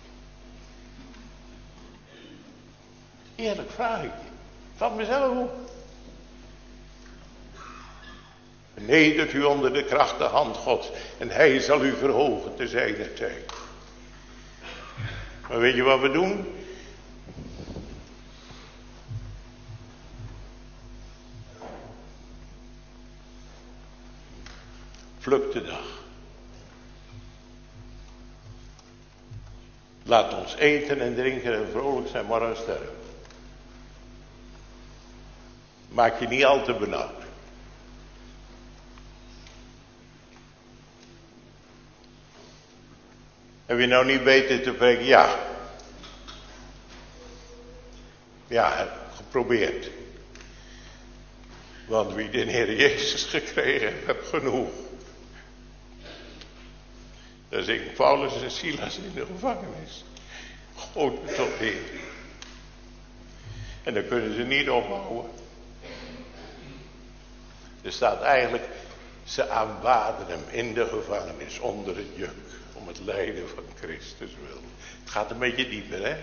Eerlijk vraag ik je. Van mezelf op. Vernedert u onder de krachtige hand Gods en hij zal u verhogen te zijner tijd. Maar weet je wat we doen? Pluk de dag. Laat ons eten en drinken en vrolijk zijn, morgen sterven. Maak je niet al te benauwd. Heb je nou niet beter te spreken? Ja. Ja, heb ik geprobeerd. Want wie de Heer Jezus gekregen heeft, heb genoeg. Daar zingt Paulus en Silas in de gevangenis. God tot Heer. En dan kunnen ze niet ophouden. Er staat eigenlijk, ze aanbaden hem in de gevangenis onder het juk. Om het lijden van Christus wil. Het gaat een beetje dieper, hè?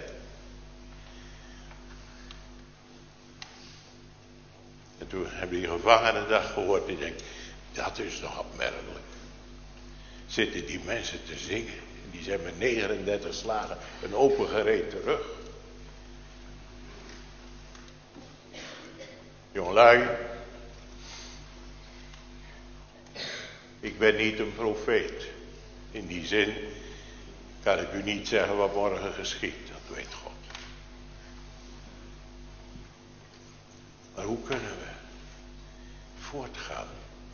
En toen heb je die gevangenen dat gehoord. En ik denk, dat is nog opmerkelijk. Zitten die mensen te zingen. En die zijn met negenendertig slagen een open gereed terug. Jongelui. Ik ben niet een profeet. In die zin kan ik u niet zeggen wat morgen geschiet. Dat weet God. Maar hoe kunnen we voortgaan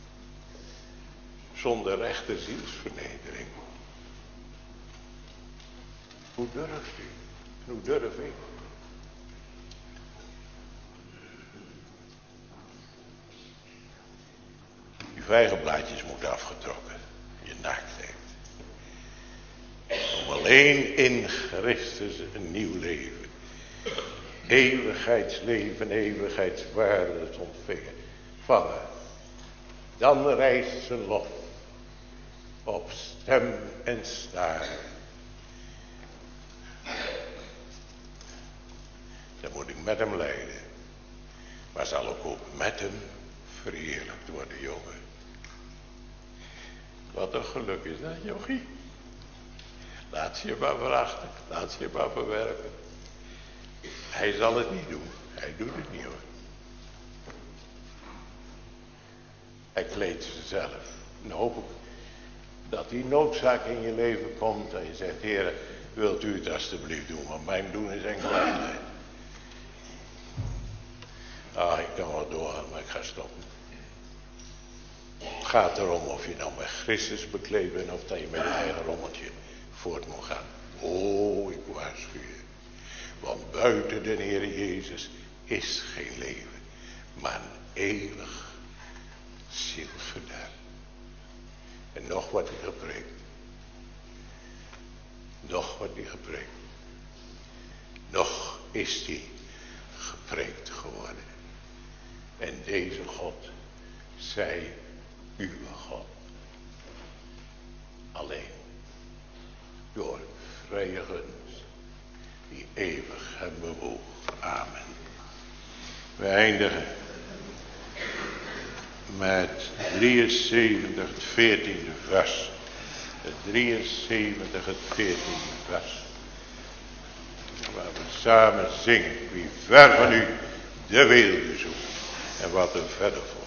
zonder echte zielsvernedering? Hoe durft u? En hoe durf ik? Die vijgenblaadjes moeten afgetrokken. Je naaktheid. Om alleen in Christus een nieuw leven. Eeuwigheidsleven, eeuwigheidswaarde te ontvangen. Vangen. Dan rijst zijn lof. Op stem en staar. Dan moet ik met hem lijden. Maar zal ik ook met hem verheerlijkt worden, jongen. Wat een geluk is dat, jochie. Laat ze je maar verachten. Laat ze je maar verwerpen. Hij zal het niet doen. Hij doet het niet, hoor. Hij kleedt zichzelf. En dan hoop ik dat die noodzaak in je leven komt. En je zegt, Heer, wilt u het alstublieft doen. Want mijn doen is enkel eenheid. Ah, ik kan wel doorgaan, maar ik ga stoppen. Het gaat erom of je nou met Christus bekleed bent of dat je met je eigen rommeltje voort moet gaan. Oh, ik waarschuw je. Want buiten de Heer Jezus is geen leven, maar een eeuwig zielsverderf. En nog wordt hij gepreekt. Nog wordt hij gepreekt. Nog is hij gepreekt geworden. En deze God, zij uw God. Alleen door vrije gunst die eeuwig hem bewoog. Amen. We eindigen met drieënzeventig, het veertiende vers. Het drieënzeventig, het veertiende vers. Waar we samen zingen. Wie ver van u de weelde zoekt. En wat er verder volgt.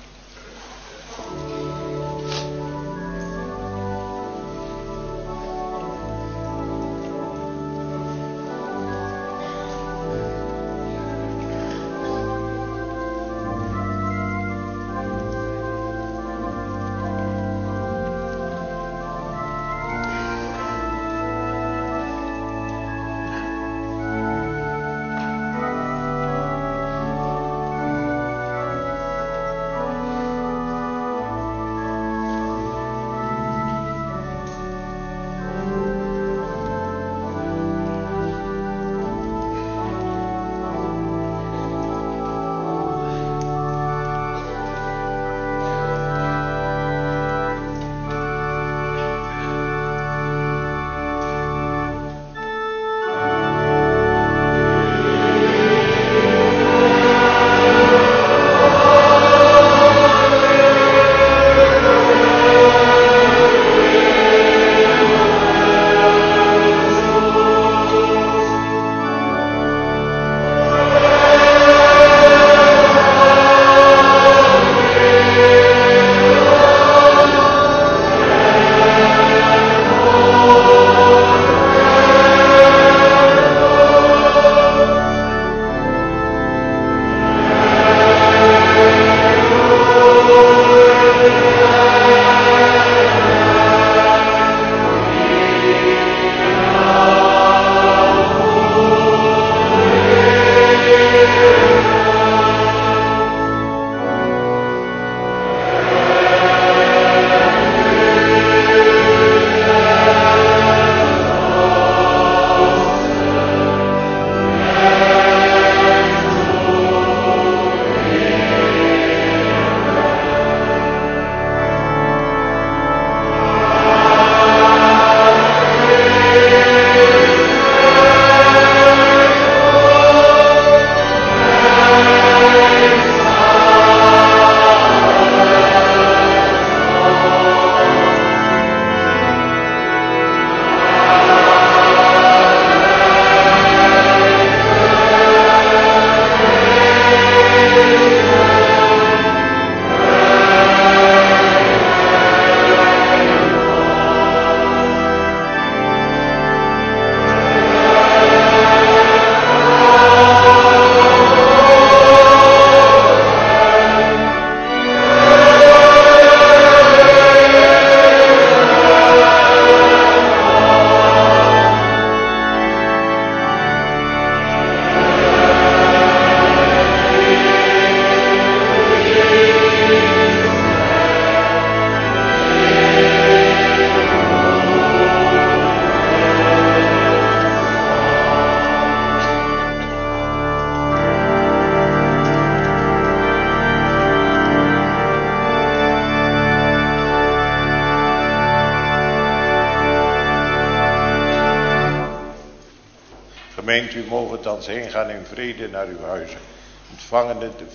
Gemeente, u mogen thans heen gaan in vrede naar uw huizen. Ontvangende de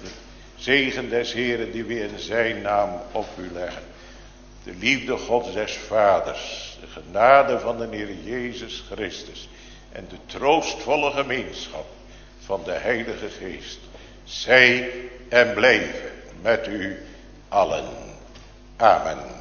zegen des Heren die we in zijn naam op u leggen. De liefde Gods des Vaders, de genade van de Heer Jezus Christus en de troostvolle gemeenschap van de Heilige Geest. Zij en blijven met u allen. Amen.